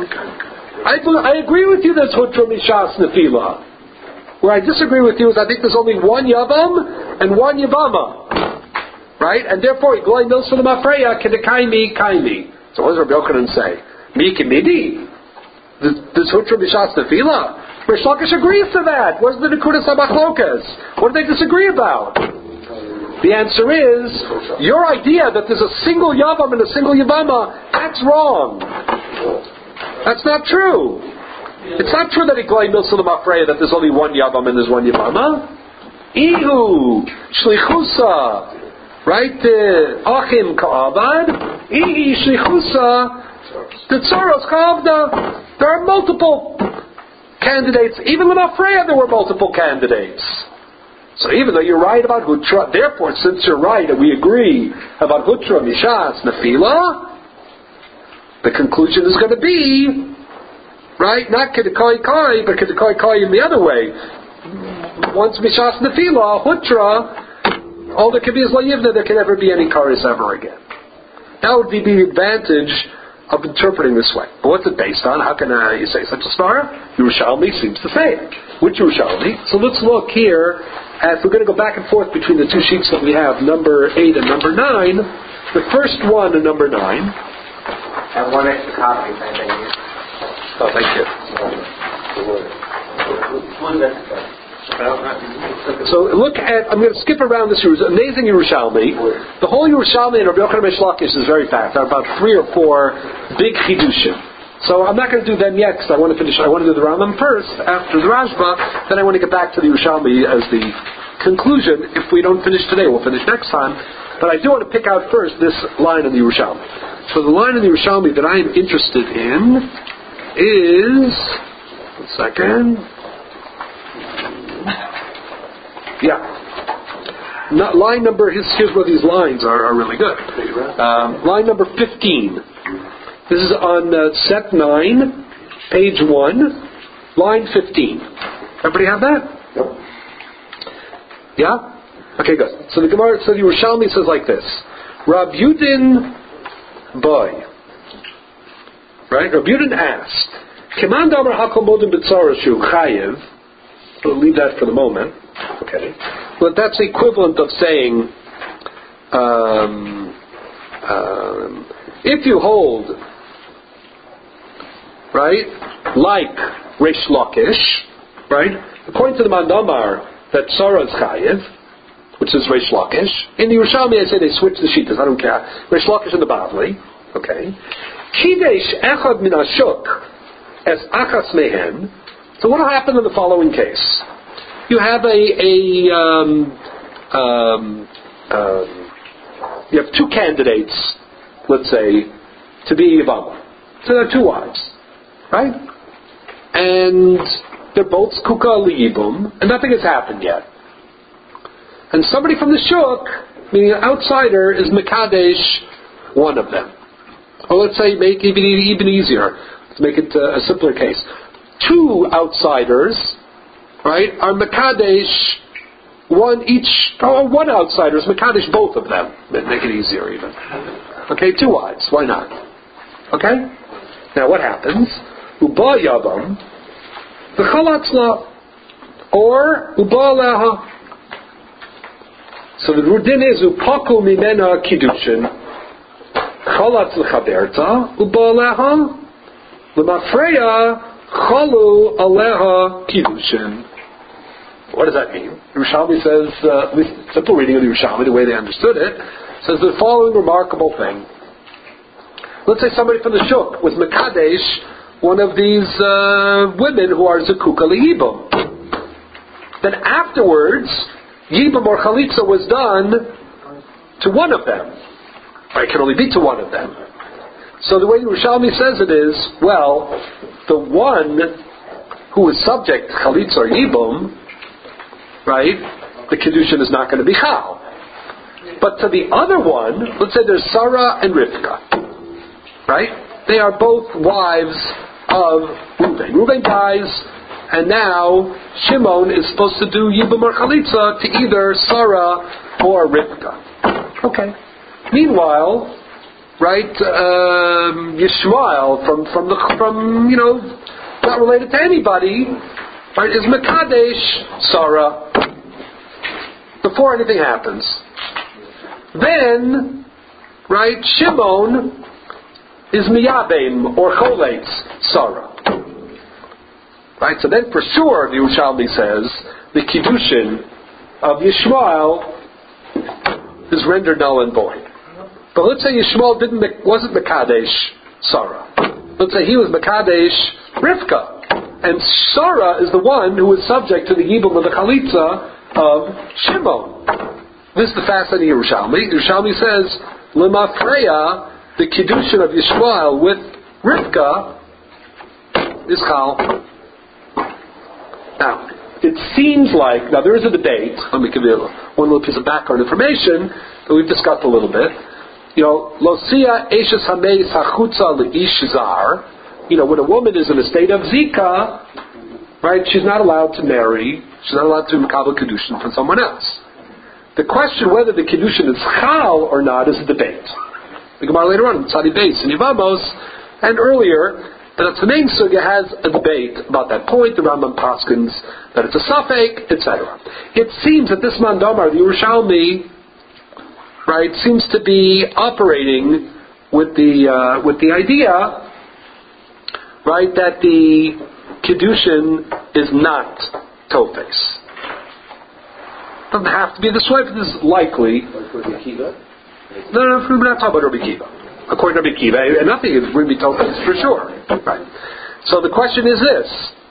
I agree with you there's Hutra Mishas Nefila. Where I disagree with you is I think there's only one Yavam and one Yavama. Right? And therefore, Gloi Milson Mafreya Kedekaimi Kaimi. So what does Rabbi Yochanan say? Mi Kimidi. There's Hutra Mishas Nefila. Reish Lakish agrees to that. What's the Nekudas HaMachlokas? What do they disagree about? The answer is, your idea that there's a single Yavam and a single Yavama, that's wrong. That's not true. It's not true that Iglai Milsalam Afreya that there's only one Yavam and there's one Yavama. Ihu, Shlichusa, right? Achim Ka'avad, Ihi Shlichusa, the Tsaros Ka'avda. There are multiple candidates. Even in Afreya there were multiple candidates. So even though you're right about Hutra, therefore, since you're right and we agree about Hutra, Mishas, Nefila, the conclusion is going to be, right, not Kedekoi Kai, but Kedekoi Kai in the other way. Once Mishas, Nefila, Hutra, all there can be is La Yivna, there can never be any Karis ever again. That would be the advantage of interpreting this way. But what's it based on? How can you say such a svara? Yerushalmi seems to say it. Which Yerushalmi? So let's look here. If we're going to go back and forth between the two sheets that we have, number 8 and number 9, the first one and number 9.
And one extra copy, if anything.
Oh, thank you. So look at, I'm going to skip around this amazing Yerushalmi. The whole Yerushalmi and Rabbi Yochanan Reish Lakish is very fast. There are about 3 or 4 big chidushim. So I'm not going to do them yet because I want to do the Rambam first after the Rashba. Then I want to get back to the Yerushalmi as the conclusion. If we don't finish today, we'll finish next time. But I do want to pick out first this line in the Yerushalmi. So the line in the Yerushalmi that I am interested in is, one second. Yeah. Line number, here's where these lines are really good. Line number 15. This is on set 9, page 1, line 15. Everybody have that?
Yep.
Yeah? Okay, good. So the Gemara, so the Yerushalmi says like this. Rab Yudin boy. Right? Rab Yudin asked, Keman damar hakol modin b'tzarashu chayiv. We'll leave that for the moment. Okay. But that's the equivalent of saying, if you hold, right, like Reish Lakish, right, according to the Mandamar, that Tzara is chayiv, which is Reish Lakish. In the Yerushalmi, I say they switch the shittas, I don't care. Reish Lakish and the Bavli, okay. Kidesh echad min hashuk es achas mehen. So what will happen in the following case? You have you have 2 candidates, let's say, to be Yavama. So there are 2 wives, right? And they're both Kuka Liyibum, and nothing has happened yet. And somebody from the Shuk Meaning an outsider is Mekadesh, one of them. Or let's say, make it even easier, to make it a simpler case. Two outsiders, right, are Mekadesh, one outsider is Mekadesh, both of them. Make it easier even. Okay, two wives, why not? Okay? Now what happens? Uba Yabam, the Chalatzla, or Uba Leha. So the Rudin is Upaku Mimena Kiddushin, Chalatz L'chaberta, Uba Leha, L'mafreya, Chalu Aleha Kiddushin. What does that mean? Yerushalmi says, at least simple reading of the Yerushalmi, the way they understood it, says the following remarkable thing. Let's say somebody from the Shuk was Mekadesh, one of these women who are Zekuka L'Yibam. Then afterwards, Yibam or Chalitza was done to one of them. Or it can only be to one of them. So the way Yerushalmi says it is, well, the one who is subject to Chalitza or Yibam, right, the Kiddushin is not going to be Chal. But to the other one, let's say there's Sarah and Rivka, right? They are both wives of Reuben. Reuben dies, and now Shimon is supposed to do Yibam or Chalitza to either Sarah or Rivka. Okay. Meanwhile, right, Yishmael from not related to anybody, right, is Mekadesh Sarah before anything happens. Then, right, Shimon is Miyabim or Choletz Sarah. Right, so then for sure the Yerushalmi says the Kiddushin of Yishmael is rendered null and void. But let's say Yishmael wasn't Mekadesh Sarah. Let's say he was Mekadesh Rivka. And Sarah is the one who is subject to the Yibam of the Chalitza of Shimon. This is the fascinating Yerushalmi. Yerushalmi says, L'mafreya, the Kiddushin of Yishmael with Rivka is Chal. Now, it seems like, now there is a debate, let me give you one little piece of background information that we've discussed a little bit. Losia Eshes Hameis Hachutza Le'ish Zar, when a woman is in a state of Zika, right, she's not allowed to marry, she's not allowed to Makabel Kiddushin from someone else. The question whether the Kiddushin is Chal or not is a debate. The Gemara later on, Tzadi Beis and Yevamos, and earlier, the Tzemei Sugya has a debate about that point. The Rambam paskins that it's a Safek, etc. It seems that this Mandamar, the Yerushalmi, right, seems to be operating with the idea, right, that the Kiddushin is not Tofes. Doesn't have to be this way, but this is likely. No, we're not talking about Rabbi Kiva. According to Rabbi Kiva, and nothing is going to be Tofes for sure. Right. So the question is this: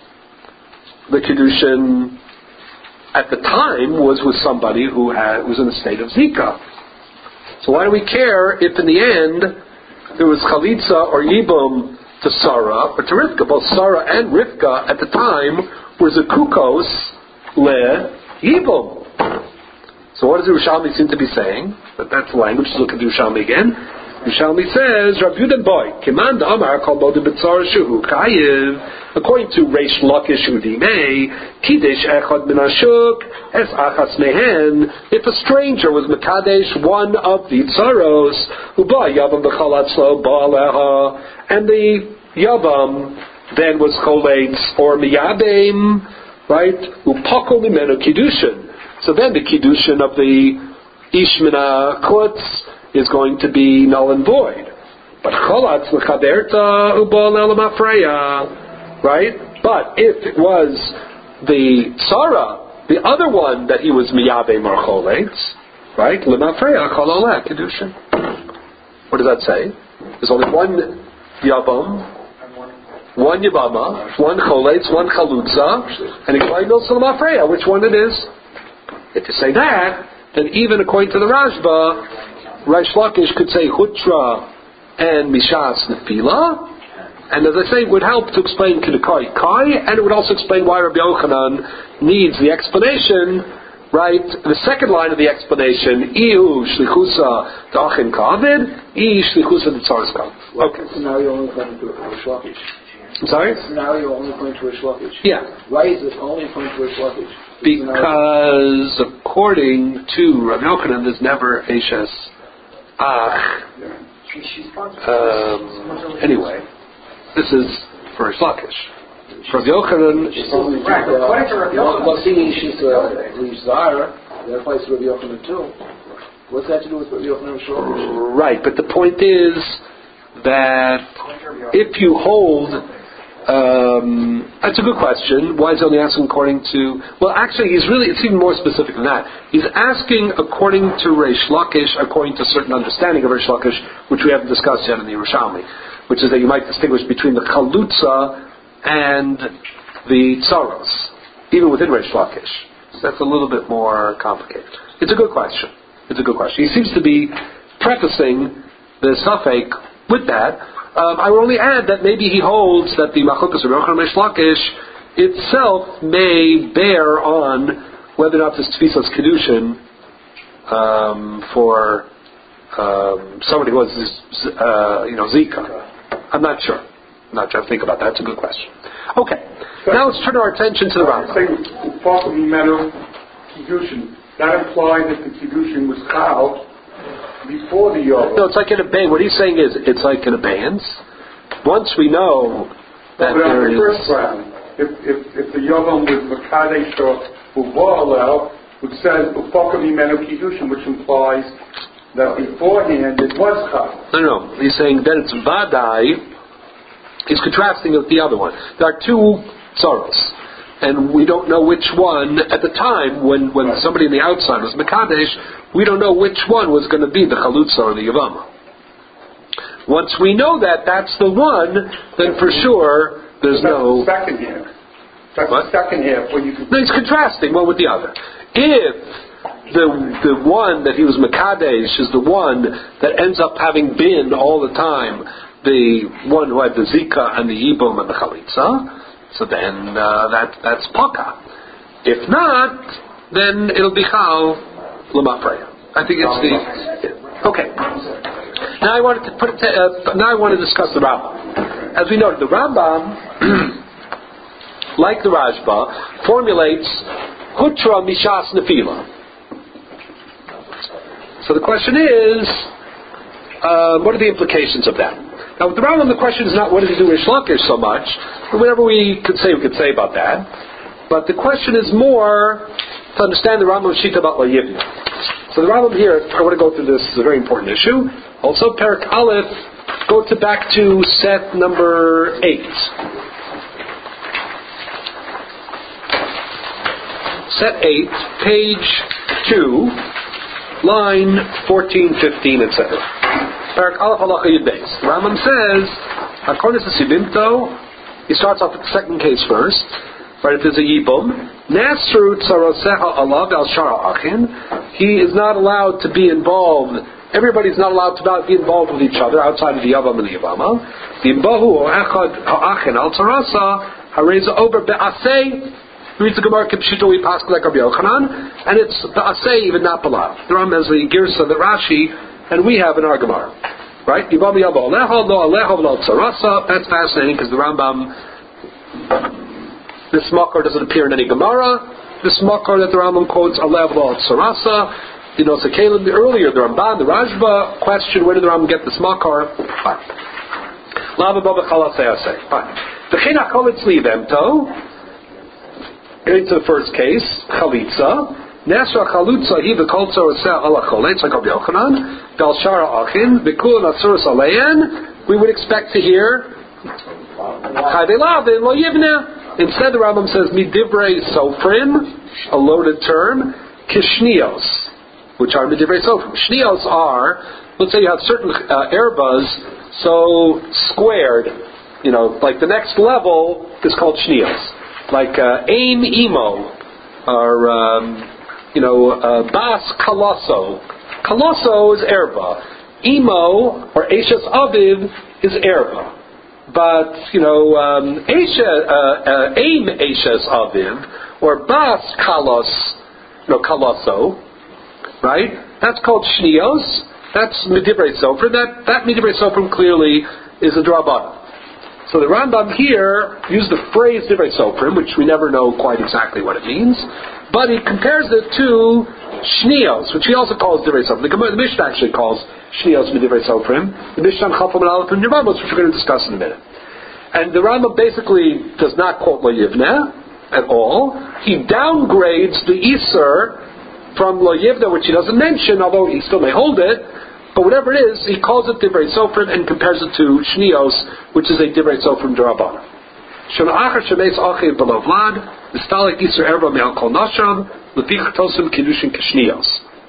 the Kiddushin at the time was with somebody who was in a state of Zika. So why do we care if in the end there was Chalitza or Yibum to Sarah or to Rivka? Both Sarah and Rivka at the time were Zekukos le Yibum. So what does the Yerushalmi seem to be saying? That's the language. Let's look at the Yerushalmi again. Yerushalmi says, Rav Yudan Boy, Kiman Amar Kol Bodu B'Tzar Shuhu Kayiv, according to Reish Lakish Udimei, Kiddush Echad Min Hashuk Es Achas Mehen, if a stranger was Mekadesh, one of the Tzaros, Uba Yavam B'Chalatzlo Ba'aleha, and the Yavam then was Choletz or Miyabim, right? Upakol Mimenu Kiddushin. So then the Kiddushin of the Ishmina Kutz is going to be null and void. But Cholatz L'chaberta Ubal Elamafreya, right? But if it was the Sarah, the other one that he was Miyabim or Choletz, right? L'mafreya Chololeh Kiddushin. What does that say? There's only one Yavam, one Yavama, one Choletz, one Chalutza, and Iklai Milsa L'mafreya. Which one it is? If you say that, then even according to the Rashba, Reish Lakish could say Hutra and Mishas Nefila, and as I say, it would help to explain Kinakai Kai, and it would also explain why Rabbi Yochanan needs the explanation, right? The second line of the explanation, Iu shlichusa da'achin ka'avid, I shlichusa d'tzaras ka'avid. Okay.
What's the scenario only pointing to Rish Lakish?
I'm sorry?
The scenario only pointing to Rish Lakish.
Yeah.
Why is it only pointing to Rish Lakish?
Because according to Rav Yochanan, there's never Eshes Ach. Anyway, this is for Rish Lakish. Rav Yochanan.
Right, according to Rav Yochanan.
Well, seeing she's Zara, that applies to Rav Yochanan too. What's that to do with Rav Yochanan and
Right, but the point is that if you hold, that's a good question. Why is he only asking according to? Well, actually, it's even more specific than that. He's asking according to Reish Lakish, according to certain understanding of Reish Lakish, which we haven't discussed yet in the Yerushalmi, which is that you might distinguish between the Chalutza and the Tsaros, even within Reish Lakish. So that's a little bit more complicated. It's a good question. He seems to be prefacing the Safek with that. I will only add that maybe he holds that the Machukas of Yochanan Reish Lakish itself may bear on whether or not this Tfisas Kedushin for somebody who has Zika. I'm not sure. Think about that. That's a good question. Okay. Now let's turn our attention to the Rambam.
That implies that the Kiddushin was Chal before the Yom.
No, it's like an abeyance. What he's saying is it's like an abeyance. Once we know that there is...
First round, if the Yom was Makadesh or Uvalel, which says Ufoka Mimenu Kiddushin, which implies that beforehand it was Chal.
No. He's saying that it's Vadai. He's contrasting it with the other one. There are two Tsaros. And we don't know which one, at the time, when somebody on the outside was Mekadesh, we don't know which one was going to be the Chalutza or the Yavama. Once we know that that's the one, then for sure, there's no...
That's the second half. That's what? The second half where you can...
No, he's contrasting one with the other. If the one that he was Mekadesh is the one that ends up having been all the time the one who had the Zika and the Yibum and the Chalitza, so then that's Paka. If not, then it'll be Chal L'Mafreya. I think it's the... Okay. Now I want to discuss the Rambam. As we noted, the Rambam, like the Rashba, formulates Hutra Mishas Nefila. So the question is, what are the implications of that? Now, with the Rambam, the question is not what does he do with Rish Lakish so much. Whatever we could say about that. But the question is more to understand the Rambam Shita about La Yivna. So the Rambam here, I want to go through this, is a very important issue. Also, Perak Aleph, go back to set number 8. Set 8, page 2, line 14, 15, etc. Perak Aleph Halacha Yud Beis. The Rambam says, according to Sibimto, he starts off with the second case first. Right, if there's a Yibum, Nasru Tsaroseha Alav Al Shara Achin, he is not allowed to be involved. Everybody's not allowed to be involved with each other outside of the Yavam and the Yavama. The Imbahu or Echad Ha'achin Al Tsarasa Hareza Ober Be'aseh. Reads the Gemara Kipshito we pass like Rabbi Yochanan, and it's Be'aseh even not Balav. The Rambam has the Girsa, the Rashi, and we have in our Gemara. Right? Yivam Yavo Aleho Lo Aleho Lo Tsarasa. That's fascinating because the Rambam, this makar doesn't appear in any Gemara. This makar that the Rambam quotes Aleho Lo Tsarasa. Earlier the Ramban, the Rashba question, where did the Rambam get this makar? Fine. Lava Baba Chalasei. Fine. The China Kovetz Livemto. Going to the first case, Chalitza. Nesra Chalutza he the Koltza Oseh Ala Choletz like Rabbi Yochanan. Dal Shara Achin Bekul Natsuras Aleyan. We would expect to hear Chayde Lavin Lo Yivne. Instead, the Rambam says Midivrei Sofrim, a loaded term, Kishnios, which are Midivrei Sofrim. Shnios are, let's say you have certain erbas, so squared, like the next level is called Shnios. Like Aim Emo, or Bas Kaloso. Kaloso is erba. Emo or Ashes Aviv is erba. But Aim Ashes Aviv or Bas Kalos kalaso, right? That's called shnios. That's midivrei sofrim. That midivrei sofrim clearly is a drabana. So the Rambam here used the phrase divrei sofrim, which we never know quite exactly what it means, but he compares it to shnios, which he also calls divrei sofrim. The Mishnah actually calls shnios midivrei sofrim. The Mishnah chafam and aleph and Yevamos, which we're going to discuss in a minute. And the Rambam basically does not quote Lo Yivneh at all. He downgrades the Isser from Lo Yivneh, which he doesn't mention, although he still may hold it. But whatever it is, he calls it Divrei Sofrim and compares it to Shnios, which is a Divrei Sofrim D'Rabbanan. Shem Achar Shemeis Achiv Below Vlad, Nistalik Isser Erva Me'al Kol Nasham, Lefich Tosim Kiddushin Kishnios.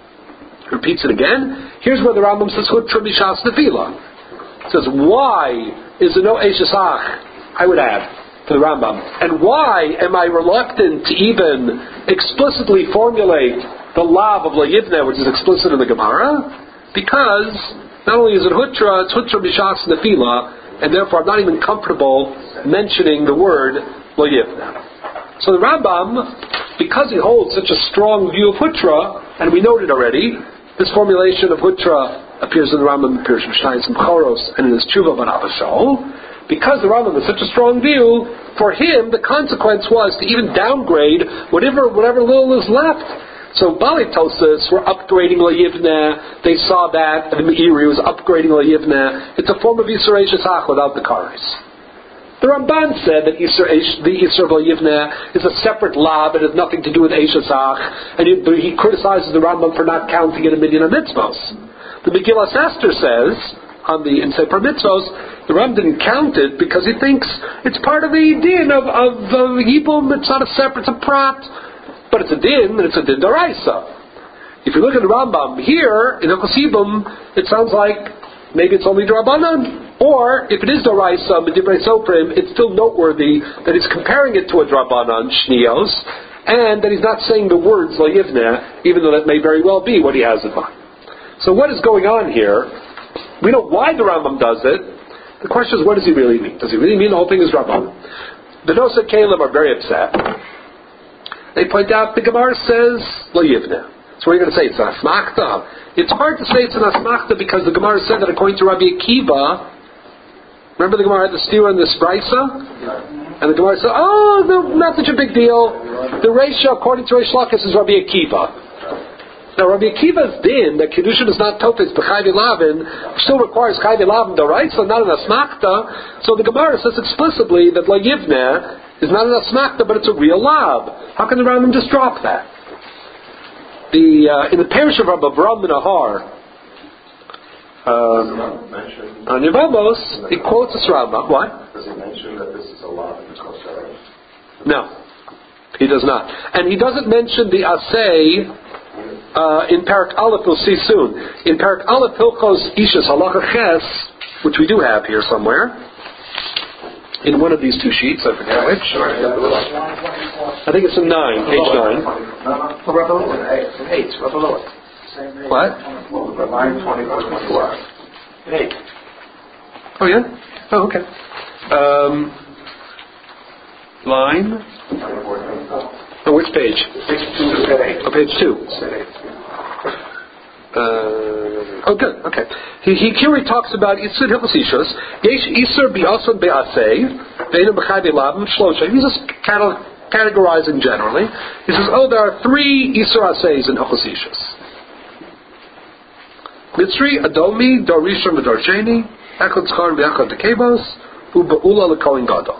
Repeats it again. Here's where the Rambam says Hutra Mishas Nefila. It says, why is there no Eishes Ach? I would add to the Rambam. And why am I reluctant to even explicitly formulate the lav of La Yivneh, which is explicit in the Gemara? Because not only is it Hutra, it's Hutra B'Shas Nefila, and therefore I'm not even comfortable mentioning the word Lo Yivneh. So the Rambam, because he holds such a strong view of Hutra, and we noted already, this formulation of Hutra appears in the Rambam, appears in Mishnayos and Choros, and in his Tshuva Ban Abashol. Because the Rambam has such a strong view, for him the consequence was to even downgrade whatever little is left. So Bali Tosas were upgrading La Yivneh. They saw that, and the Meiri was upgrading La Yivneh. It's a form of Yisur Eishes Ach without the Kares. The Ramban said that the Yisur of La Yivneh is a separate lab. It has nothing to do with Eishes Ach. And he criticizes the Rambam for not counting it in Minyan Mitzvos. The Megillas Esther says, in Sefer Mitzvos, the Rambam didn't count it because he thinks it's part of the din of Yibum. It's not a separate, it's a prat. But it's a din, and it's a din d'oraisa. If you look at the Rambam here, in Hilchos Yibum, it sounds like maybe it's only d'Rabbanan. Or, if it is d'oraisa, Midivrei Sofrim, it's still noteworthy that he's comparing it to a d'Rabbanan, Shnios, and that he's not saying the words Lo Yivneh, even though that may very well be what he has in mind. So what is going on here? We know why the Rambam does it. The question is, what does he really mean? Does he really mean the whole thing is Rabban? The Nosei Kalim are very upset. They point out the Gemara says Lo Yivneh. So what are you going to say? It's an asmachta. It's hard to say it's an asmachta because the Gemara said that according to Rabbi Akiva, remember the Gemara had the stira and the spraisa? And the Gemara said, not such a big deal. The ratio according to Reish Lakish is Rabbi Akiva. Now Rabbi Akiva's din that Kiddushin is not tofes b'chayv lavin still requires chayv lavin d'oraisa, not an asmachta. So the Gemara says explicitly that Lo Yivneh is not an asmachta, but it's a real lav. How can the Rambam just drop that? In the parish of Rabbi Avram Menahar, on Yevamos, he quotes this Rambam. What?
Does he mention that this is a lav in Kosher?
No, he does not. And he doesn't mention the asay in Parak Aleph, we'll see soon. In Parak Aleph, Hilchos Ishas Halacha Ches, which we do have here somewhere, in one of these two sheets, I forget which. I think it's in 9, page 9. What?
Line 24.
8. Oh, yeah? Oh, okay. Line? Oh, which page? Oh, page 2. Good. Okay. Here he talks about Yisur Hilchos Ishus. Yesh Yisur Bi'ason Be'asei Ve'enu B'chai Be'lavim Shlosha. He's just categorizing generally. He says, there are 3 Yisur Aseis in Hilchos Ishus. Mitzri, Adomi, Dor Rishon, Dor Sheni, Echad Tzchar, V'Echad Tekebos, U'Ba'ula L'Kohen Gadol.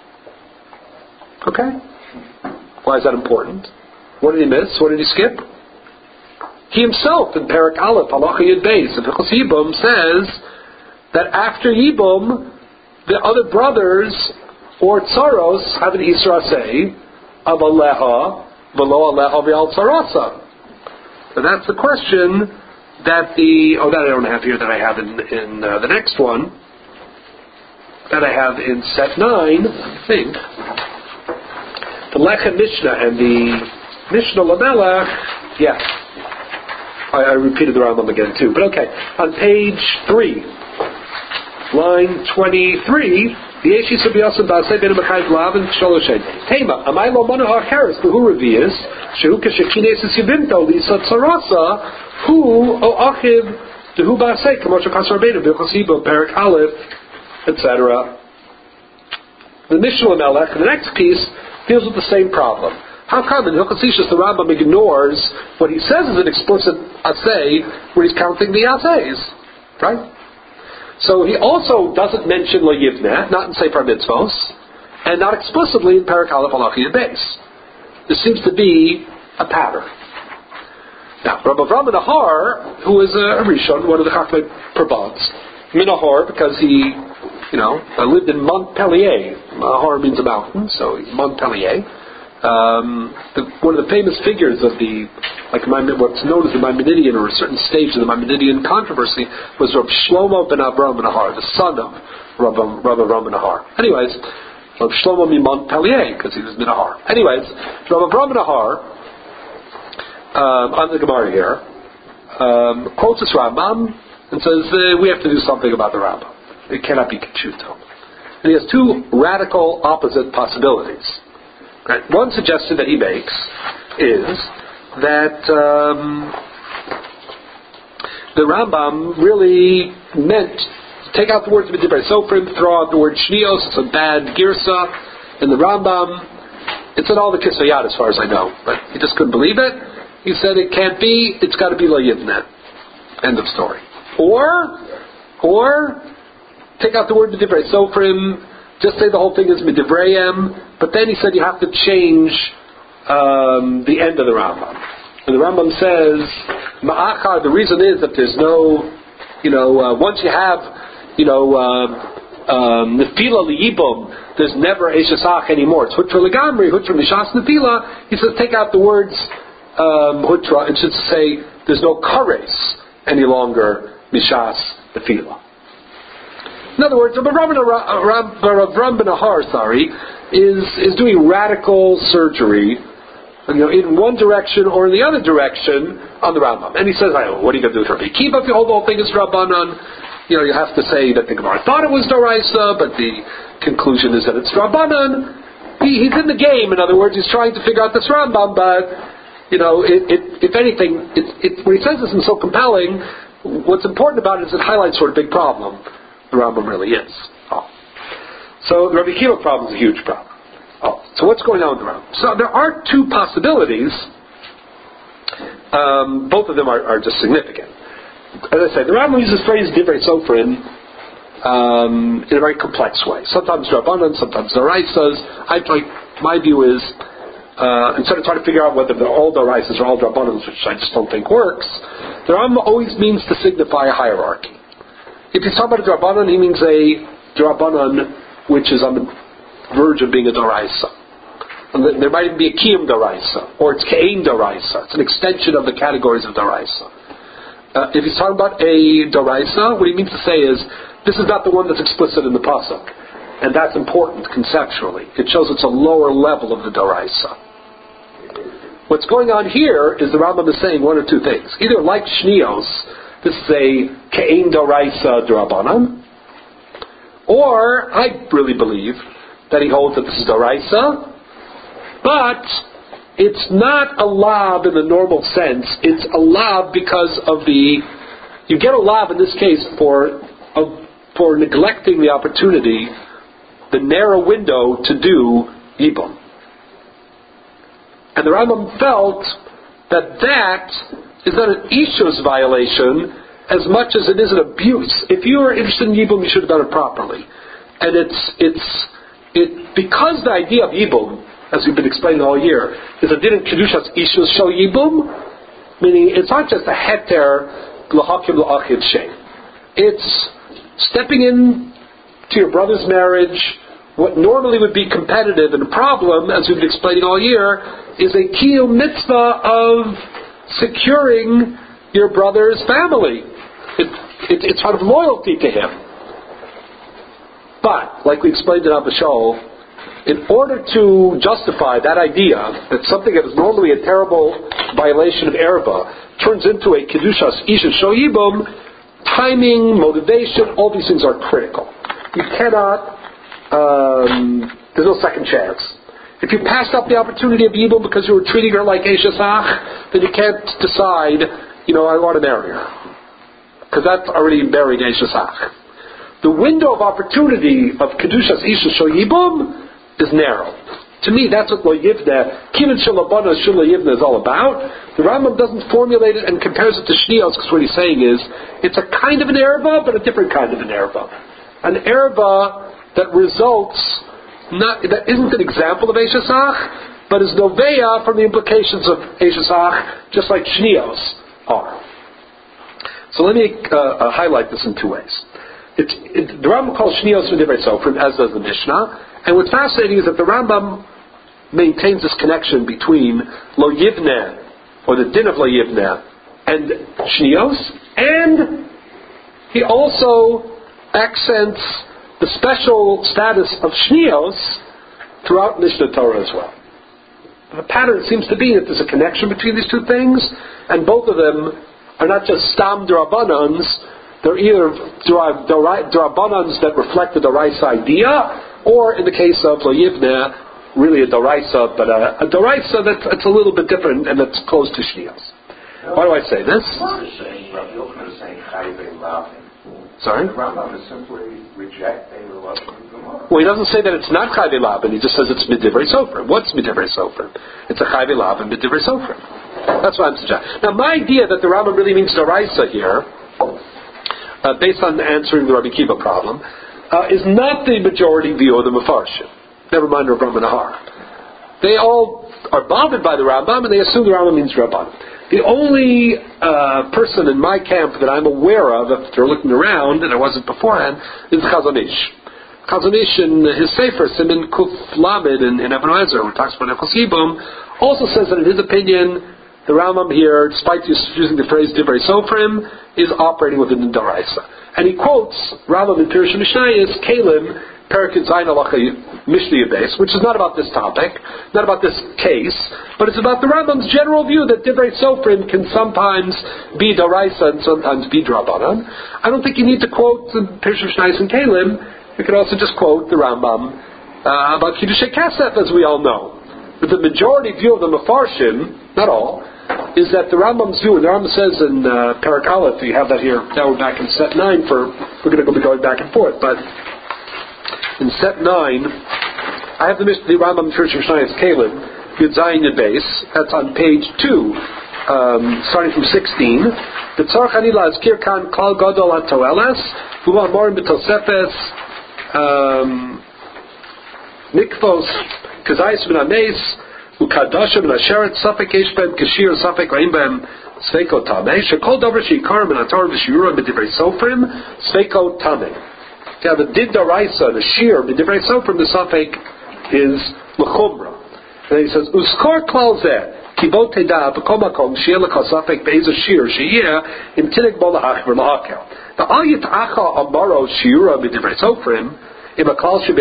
Okay? Why is that important? What did he miss? What did he skip? He himself, in Parak Aleph, Halacha Yud Beis, in Hilchos Yibum, says that after Yibum, the other brothers, or Tzaros, have an Isra Aseh of Aleha, V'lo Aleha V'al Tzarasa. So that's the question that that I don't have here, that I have in the next one, that I have in set 9, I think. The Lechem Mishnah and the Mishnah Lamelech, yes. I repeated the Rambam again too, but okay. On page 3, line 23, the Eshi Subiyasim Ba'asei Ben Mechayv Lav and Sholoshen. Tema, Amai Lo Manu HaCheres Behu Revius Shu Keshekines Yibinto Lisa Tsarasa Hu O Achiv Dehu Basei Kamosha Kasar Beta Bilchasibo Perik Aleph, etc. The Mishnah Melech, the next piece, deals with the same problem. How come in Hilchos Ishus the Rambam ignores what he says is an explicit assay where he's counting the assays, right? So he also doesn't mention Lo Yivneh, not in Sefer Mitzvos, and not explicitly in Perek Aleph Halachi and Beis. This seems to be a pattern. Now, Rabbi Avram Nahar, who is a Rishon, one of the Chachmei Prabats, Minahar, because he, lived in Montpellier. Nahar means a mountain, so Montpellier. One of the famous figures of what's known as the Maimonidean, or a certain stage of the Maimonidean controversy, was Rabbi Shlomo ben Avram Nahar, the son of Rabbi Avram Nahar. Anyways, Rabbi Shlomo means Montpellier, because he was Minahar. Anyways, Rabbi Avram Nahar, on the Gemara here, quotes this Rambam and says we have to do something about the Rambam. It cannot be Kichuto. And he has two radical opposite possibilities. Right? One suggestion that he makes is that the Rambam really meant to take out the words B'divrei Sofrim, throw out the word Shnios. It's a bad girsa in the Rambam. It's in all the Kisayat as far as I know, but he just couldn't believe it. He said it can't be, it's got to be Lo Yivneh. End of story. Or take out the word B'divrei Sofrim, just say the whole thing is B'divrayim, but then he said you have to change the end of the Rambam. And the Rambam says, Ma'achar, the reason is that there's no, once you have, Nefila L'Yibum, there's never Eshesach anymore. It's Hutra L'Gamri, Hutra Mishas Nefila. He says take out the words Hutra, and should say there's no kares any longer Mishas Nefila. In other words, Rabbi Avram ben Nahar, is doing radical surgery, in one direction or in the other direction on the Rambam. And he says, what are you going to do with Rabbi Akiva if you hold the whole thing as Rabbanan? You have to say that the Gemara thought it was Doraisa, but the conclusion is that it's Rabbanan. He's in the game, in other words, he's trying to figure out this Rambam, but if anything, when he says this is so compelling, what's important about it is it highlights what a big problem the Rambam really is. So the Rabbi Akiva problem is a huge problem. So what's going on with the Rambam? So there are two possibilities. Both of them are just significant. As I say, the Rambam uses the phrase Divrei Sofrim in a very complex way. Sometimes Rabbanan, sometimes Doraisas. My view is, instead of trying to figure out whether they're all Doraisas or all Rabbanans, which I just don't think works, the Rambam always means to signify a hierarchy. If he's talking about a Rabbanan, he means a Rabbanan which is on the verge of being a Doraisa. And there might even be a Kiyum Doraisa, or it's Ke'ein Doraisa. It's an extension of the categories of Doraisa. If he's talking about a Doraisa, what he means to say is, this is not the one that's explicit in the Pasuk. And that's important conceptually. It shows it's a lower level of the Doraisa. What's going on here is the Rambam is saying one or two things. Either like Shnios, this is a Ke'ein Doraisa D'Rabbanan, or I really believe that he holds that this is Doraisa, but it's not a lav in the normal sense. It's a lav because of you get a lav in this case for neglecting the opportunity, the narrow window to do Yibum. And the Rambam felt that is not an Ishus violation as much as it is an abuse. If you were interested in Yibum, you should have done it properly. And because the idea of Yibum, as we've been explaining all year, is a didn't Kedushas Ishus show Yibum, meaning it's not just a heter l'hakim l'achid shem. It's stepping in to your brother's marriage. What normally would be competitive and a problem, as we've been explaining all year, is a kiyum mitzvah of securing your brother's family. It's out of loyalty to him. But, like we explained in Abba Shaul, in order to justify that idea, that something that is normally a terrible violation of Erba turns into a Kedushas Isha Shoyibum, timing, motivation, all these things are critical. You cannot, there's no second chance. If you passed up the opportunity of Yibum because you were treating her like Eishasach, then you can't decide, I want to marry her. Because that's already buried Eishasach. The window of opportunity of Kedushas Isha Shel Yibum is narrow. To me, that's what Lo Yivneh, Kivin Shel Abana Shel Lo Yivneh is all about. The Rambam doesn't formulate it and compares it to Shnios, because what he's saying is, it's a kind of an erva, but a different kind of an erva. An erva that results, that isn't an example of Eishasach, but is Novea from the implications of Eishasach, just like Shnios are. So let me highlight this in two ways. The Rambam calls Shnios V'divrei Sofrim, as does the Mishnah, and what's fascinating is that the Rambam maintains this connection between Lo Yivneh, or the din of Lo Yivneh, and Shnios, and he also accents the special status of Shnios throughout Mishnah Torah as well. The pattern seems to be that there's a connection between these two things, and both of them are not just Stam D'Rabbanans, they're either D'Rabbanans that reflect the Doraisa idea, or in the case of Lo Yivneh, really a Doraisa, but a Doraisa that's a little bit different and that's close to Shnios. Why do I say this?
Rabbi Yochanan is saying Chayvei Lavin.
Sorry?
The Rambam is simply rejecting the love of the Gemara.
Well, he doesn't say that it's not Chayvei Lavin, he just says it's Midivrei Sofrim. What's Midivrei Sofrim? It's a Chayvei Lavin, Midivrei Sofrim. That's what I'm suggesting. Now, my idea that the Rambam really means Doraisa here, based on answering the Rabbi Kiva problem, is not the majority view of the Mefarshim. Never mind Rav Ram and Nahar. They all are bothered by the Rambam, and they assume the Rambam means Rabban. The only person in my camp that I'm aware of, after looking around, and I wasn't beforehand, is the Chazon Ish. Chazon Ish in his Sefer, Simin Kuf Lamed in Ibn Ezer, who talks about Echos Yibum, also says that in his opinion, the Rambam here, despite using the phrase Divrei Sofrim, is operating within the Doraisa. And he quotes Rambam in Pirush Mishnayos, Kalim, Perikud Zayin Halacha Mishnah Base, which is not about this topic, not about this case, but it's about the Rambam's general view that Divrei Sofrim can sometimes be Doraisa and sometimes be Drabanan. I don't think you need to quote the Pirush Mishnayos and Kalim. You could also just quote the Rambam about Kiddushay Kesef, as we all know. But the majority view of the Mefarshim, not all, is that the Rambam's view, and the Rambam says in Parak Aleph, you have that here, now we're back in set 9 we're going to be going back and forth, but in set 9, I have the Rambam Church of Mishnayos Kalim, Yud Zayin Yud Beis, that's on page 2, starting from 16. The Tzarech Ani La'azkir Kan Klal Gadol HaToeles, Hu Amorim B'Tosefes, Mikvos, Kazayis Ben Ames, Ukadashim and Asheret, Safek Eshbem, Kashir, Safek Raimbem, Sveiko Tameh, Shekol Dover Shikarim and Atar Vishura B'Divrei Sofrim, Sveiko Tameh. To have a Did Daraisa, the Shir, B'Divrei Sofrim, the Safek is L'chumra. And then he says, Uskor Klal Zeh, Kibot Teda, B'Komakom, Shir L'cha Safek Be'ez Shir, Shir, in Tinik Bolahach V'La'akel. The Al Yit'acha Amaro Shira B'Divrei Sofrim, how can we say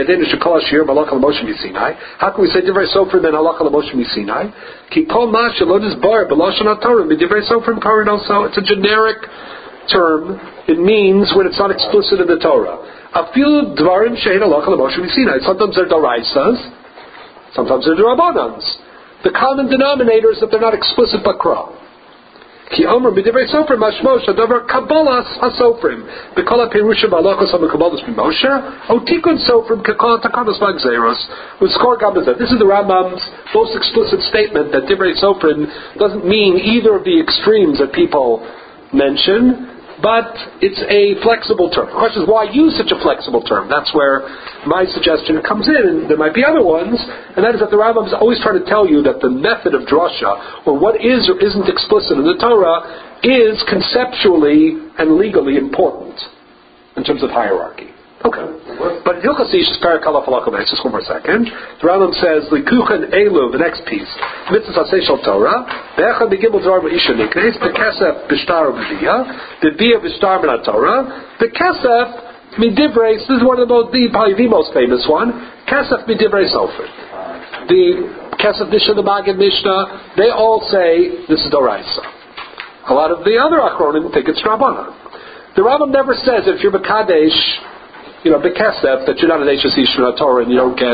Divrei Sofrim and Halacha L'Moshe Misinai? Ki kol ma shelo nizbar b'lashon haTorah b'Divrei Sofrim karin also. It's a generic term. It means when it's not explicit in the Torah. Afil dvarim shein Halacha L'Moshe Misinai. Sometimes they're Doraisas, sometimes they're Rabbanans. The common denominator is that they're not explicit bakra. Ki Omer b'Divrei Sofrim mashmo shadavar kabbalas hasofrim b'kol ha'perushim halachos ha'mekabalas b'Moshe otikun sofrim kekol takanos v'agzeros u'skor gabazet. This is the Rambam's most explicit statement that Divrei Sofrim doesn't mean either of the extremes that people mention, but it's a flexible term. The question is, why use such a flexible term? That's where my suggestion comes in, and there might be other ones, and that is that the Rambam is always trying to tell you that the method of drasha, or what is or isn't explicit in the Torah, is conceptually and legally important in terms of hierarchy. Okay. But in Hilchos Ish, Parak Aleph Halacha Beis, just one more second. The Rambam says, Likuchen Elu, the next piece, Mitzvah Aseh Shel Torah, Be'echad Begimel Dvar B'Isha Niknes, Be'kesef B'Shtar B'Viyah, Be'Biyah B'Shtar B'Nat Torah, Be'kesef Midivrei, this is one of probably the most famous one, Kesef Midivrei Sofrim. The Kesef Mishnah, the Magid Mishnah, they all say this is Doraisa. A lot of the other Achronim think it's Rabbanan. The Rambam never says if you're B'Kadesh, B'Kesef, that you're not an HSC Shemona Torah and you don't get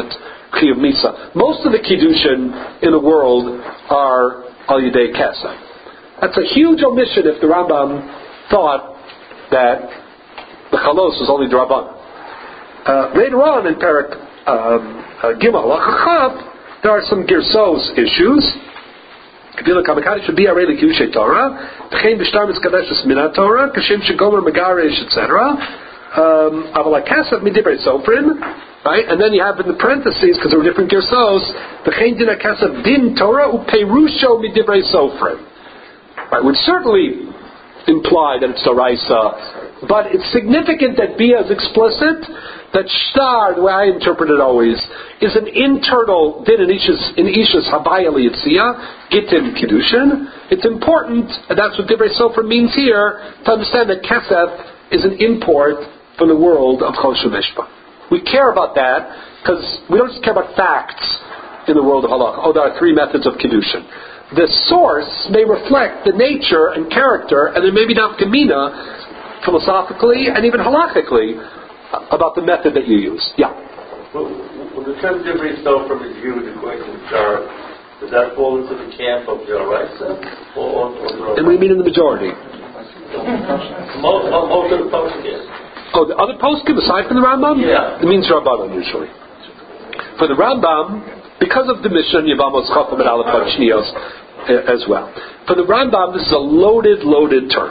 Chiyuv Misa. Most of the Kiddushin in the world are Al Yidei Kesef. That's a huge omission if the Rambam thought that the Chalos was only Draban. Later on in Perek Gimel Halacha, there are some Girsos issues. If you look at Makadi, should be Arei L'Kiddushay Torah, T'chein B'shtar Mitzkadeshes Minat Torah, Kashem Shegomer Megaresh, etc. Aval HaKesef Midivrei Sofrim, right? And then you have in the parentheses, because there were different Girsos, T'chein Din HaKesef Din Torah U'Perusho Midivrei Sofrim. Right, would certainly imply that it's Doraisa, but it's significant that Bia is explicit, that Shtar, the way I interpret it always, is an internal din in Ish's Habaya Liyitzia, Gittin Kiddushin. It's important, and that's what Divrei Sofer means here, to understand that Kesef is an import from the world of Choshen Mishpah. We care about that, because we don't just care about facts in the world of Halakha. Oh, there are 3 methods of Kiddushin. The source may reflect the nature and character, and there may be nafkamina, philosophically and even halachically, about the method that you use. Yeah?
Well, when the term Divrei Sofer is used according to the Shar, does that fall into the camp of the Araisa?
And we mean in the majority.
Most of the poskim.
Oh, the other poskim, aside from the Rambam?
Yeah.
It means Rabbanan usually. For the Rambam, because of the mission, Yevamos Chacham and Aleph Shnios as well. For the Rambam, this is a loaded term.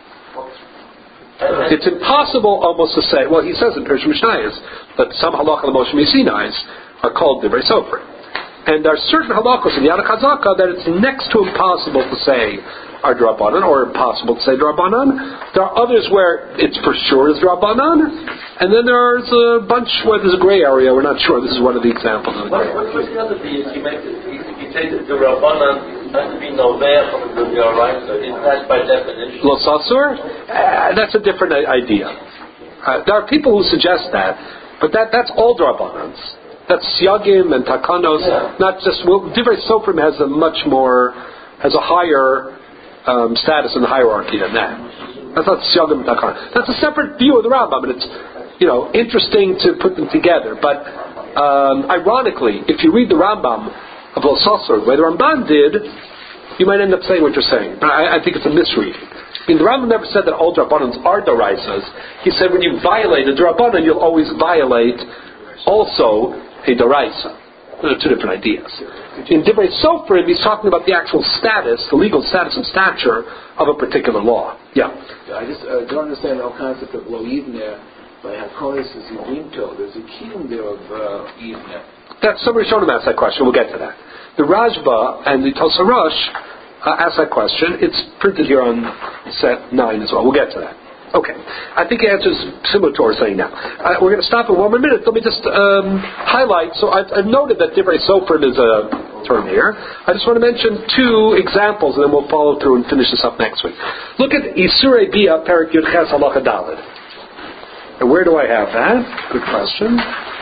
It's impossible almost to say, well, he says in Pirush Mishnayos that some halacha l'Moshe Misinais are called Divrei Sofer. And there are certain halachos in Yad HaChazaka that it's next to impossible to say are Drabanan, or impossible to say Drabanan. There are others where it's for sure is Drabanan, and then there's a bunch where there's a gray area, we're not sure. This is one of the examples.
What's the other thing? You say that the Rabbanan has to be Noveh from the Araisa. Is that by definition?
Lo Sasur? That's a different idea. There are people who suggest that, but that's all Drabanans. That's Siyagim and Takanos, not just... Well, Divrei Sofrim has a higher status in the hierarchy than that. That's not Siyagim and Takanos. That's a separate view of the Rambam, and it's, interesting to put them together. But ironically, if you read the Rambam of Lo Sasur, the way the Ramban did, you might end up saying what you're saying. But I think it's a misreading. I mean, the Rambam never said that all Drabanans are Daraisas. He said when you violate a Drabanan, you'll always violate also a Daraisa. Those are 2 different ideas. In Divrei Sofer, he's talking about the actual status, the legal status and stature of a particular law. Yeah.
I just don't understand the whole concept of Lo Yivneh by Hakonis is Yivimto. There's a kiyum there of Yivneh.
That's somebody showed him asked that question. We'll get to that. The Rajba and the Tosarash asked that question. It's printed here on set 9 as well. We'll get to that. Okay. I think the answer is similar to what we're saying now. We're going to stop in 1 more minute. Let me just highlight. So I've noted that Divrei Sofer is a term here. I just want to mention 2 examples, and then we'll follow through and finish this up next week. Look at Isurei Bia Perek Yud Ches Halacha Daled. And where do I have that? Good question.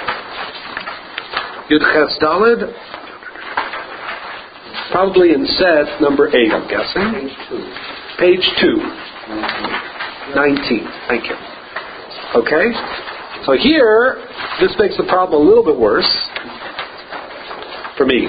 Yud Ches Daled. Probably in set number 8, I'm guessing. Page 2. 19. Thank you. Okay? So here, this makes the problem a little bit worse for me.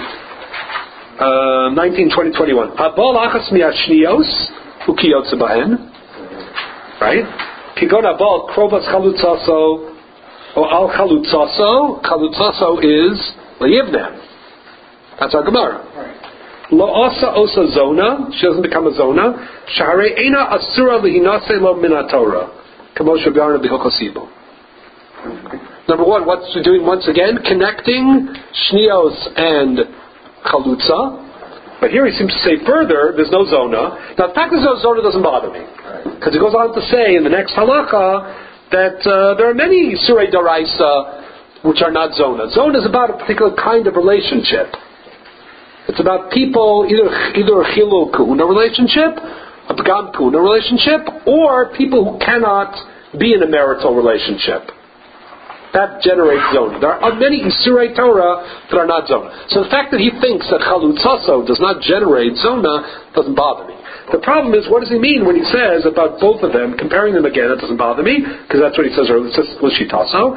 19, 20, 21. Abol achas mi'ashnios ukiyotze bahen. Right? Kigon abol krobas chalutzaso or al chalutzaso. Chalutzaso is le'yivnem. That's our Gemara. Lo osa osa zona, she doesn't become a zona. Shahare ena asura lihinase lo minatora. Kamosha b'yarna b'hokosibo. Number 1, what's she doing once again? Connecting shnios and chalutza. But here he seems to say further, there's no zona. Now the fact there's no zona doesn't bother me. Because he goes on to say in the next halacha that there are many surei daraisa which are not zona. Zona is about a particular kind of relationship. It's about people, either a chilul kahuna relationship, a pagam kahuna relationship, or people who cannot be in a marital relationship. that generates zona. There are many Isurei Torah that are not zona. So the fact that he thinks that Chalutzaso does not generate zona doesn't bother me. The problem is, what does he mean when he says about both of them, comparing them again, it doesn't bother me, because that's what he says earlier, L'shitaso.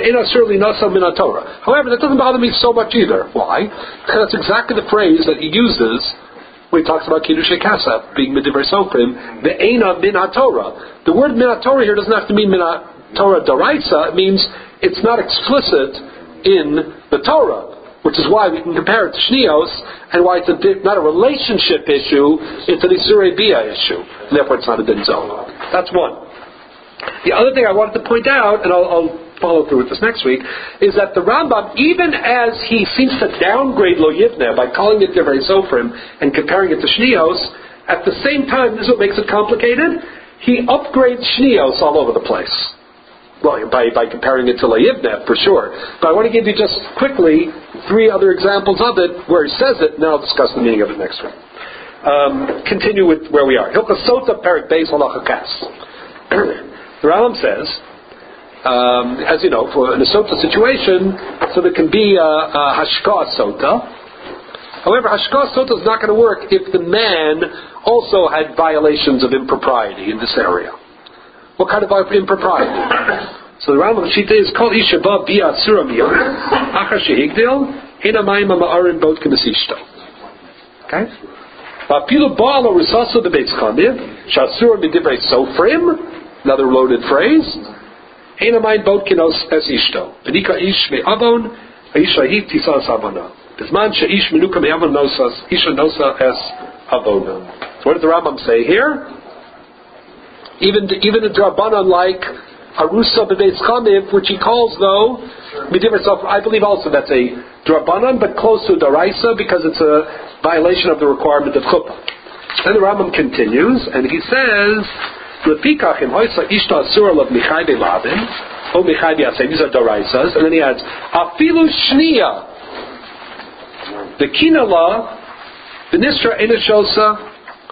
However, that doesn't bother me so much either. Why? Because that's exactly the phrase that he uses when he talks about Kiddushay Kasef, being Midivrei Sofrim, the Eina Min HaTorah. The word Min HaTorah here doesn't have to mean Min HaTorah D'Oraisa, it means it's not explicit in the Torah, which is why we can compare it to Shnios, and why it's not a relationship issue, it's an Isurei Bia issue, and therefore it's not a Din Zona. That's one. The other thing I wanted to point out, and I'll follow through with this next week, is that the Rambam, even as he seems to downgrade Lo Yivneh by calling it Divrei Sofrim and comparing it to Shnios, at the same time, this is what makes it complicated, he upgrades Shnios all over the place. Well, by comparing it to Lo Yivneh, for sure. But I want to give you just quickly 3 other examples of it where he says it, and then I'll discuss the meaning of it next week. Continue with where we are. Hilchos Sota Perek Beis Halacha Kas. The Rambam says, as you know, for in a Sota situation, so there can be a Hashkah Sota. However, Hashkah Sota is not going to work if the man also had violations of impropriety in this area. What kind of impropriety? So the Rambam Shita is called Ishaba Bia Asura Miyah Achar Shehigdil Hina Mayim Ma'arin Bot K'Nesishto. Okay? Va'apilu Ba'al Rusaso Bebeitz Chamiv Shasura Midivrei Sofrim, another loaded phrase. Hina Mayim Bot K'Nos Es Ishto. V'nika Ish Me'avon V'Isha Hi Tisas Avona. Bizman She'ish Menuka Me'avon Nosas Isha Nosa Es Avona. So what did the Rambam say here? Even the Drabanan like Arusa B'Beitz Chamiv, which he calls though Midivrei Sofrim, I believe also that's a Drabanan, but close to Daraisa because it's a violation of the requirement of Chuppah. Then the Rambam continues and he says, Lepikach im Hoysa Ishta Asura Lav Michai Be'Lavin O Michai Be'Aseh. These are Daraisas, and then he adds Afilu Shniya the Kinala V'Nisra Eneshosa.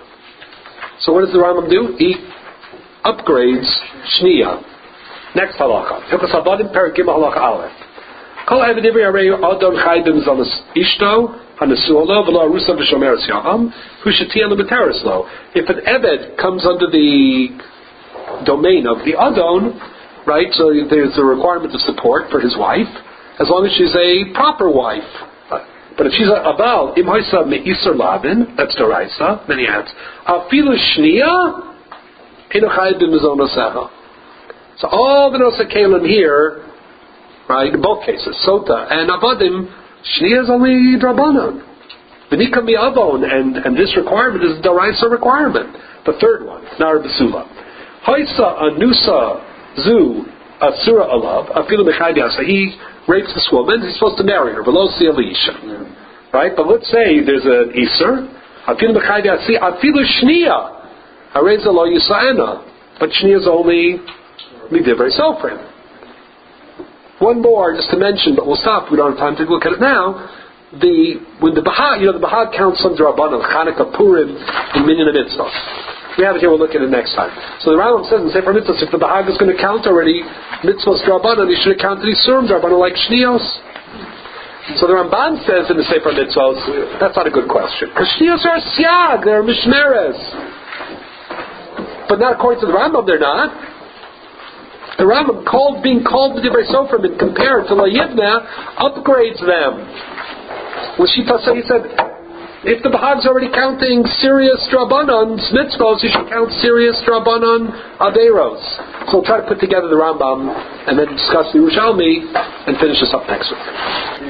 So what does the Rambam do? He upgrades Shniya. Next halacha. Hilchos Havadim Perek Gimel Halacha Aleph. Kol Eved Ivrei Arei Adon Chai B'Mizalus Ishto Hanasuah Lo V'Lo Arusa V'Shomeres Ya'am Hu Shetiyah L'B'Teres Lo. If an Eved comes under the domain of the Adon, right? So there's a requirement of support for his wife, as long as she's a proper wife. But if she's a Abal Im Hoysa Me'Isur Lavin, that's Doraisa. Then he adds Afilu Shniya. So all the Nosa Kalim here, right, in both cases, Sota and Avadim, Shniya is only Drabanan. V'nika mi'avon, and this requirement is a Daraisa requirement. The third one, Nar B'Sula. Haisa Anusa Zu Asura Alav, Afilu Mechai Biasa. He rapes this woman, he's supposed to marry her, V'lo Si'alisha. Right, but let's say there's an Isur, Afilu Mechai Biasa, Afilu Shniya. Areza lo Yisa'ena, but Shniya is only Midivrei Sofrim. One more, just to mention, but we'll stop. We don't have time to look at it now. When the Baha, the Baha counts some Drabanan, Chanukah, Purim, and Minyan Mitzvah. We have it here. We'll look at it next time. So the Rambam says in Sefer Mitzvahs, if the Baha is going to count already Mitzvahs Drabanan, he should have counted Yisurim Drabanan like Shnios. So the Ramban says in the Sefer Mitzvahs, that's not a good question, because Shnios are Siag, they're Mishmeres. But not according to the Rambam, they're not. The Rambam being called the Divrei Sofrim and compared to Lo Yivneh upgrades them. He said, if the Bahag's already counting serious Drabanan mitzvahs, you should count serious Drabanan Averos. So we'll try to put together the Rambam and then discuss the Yerushalmi and finish this up next week.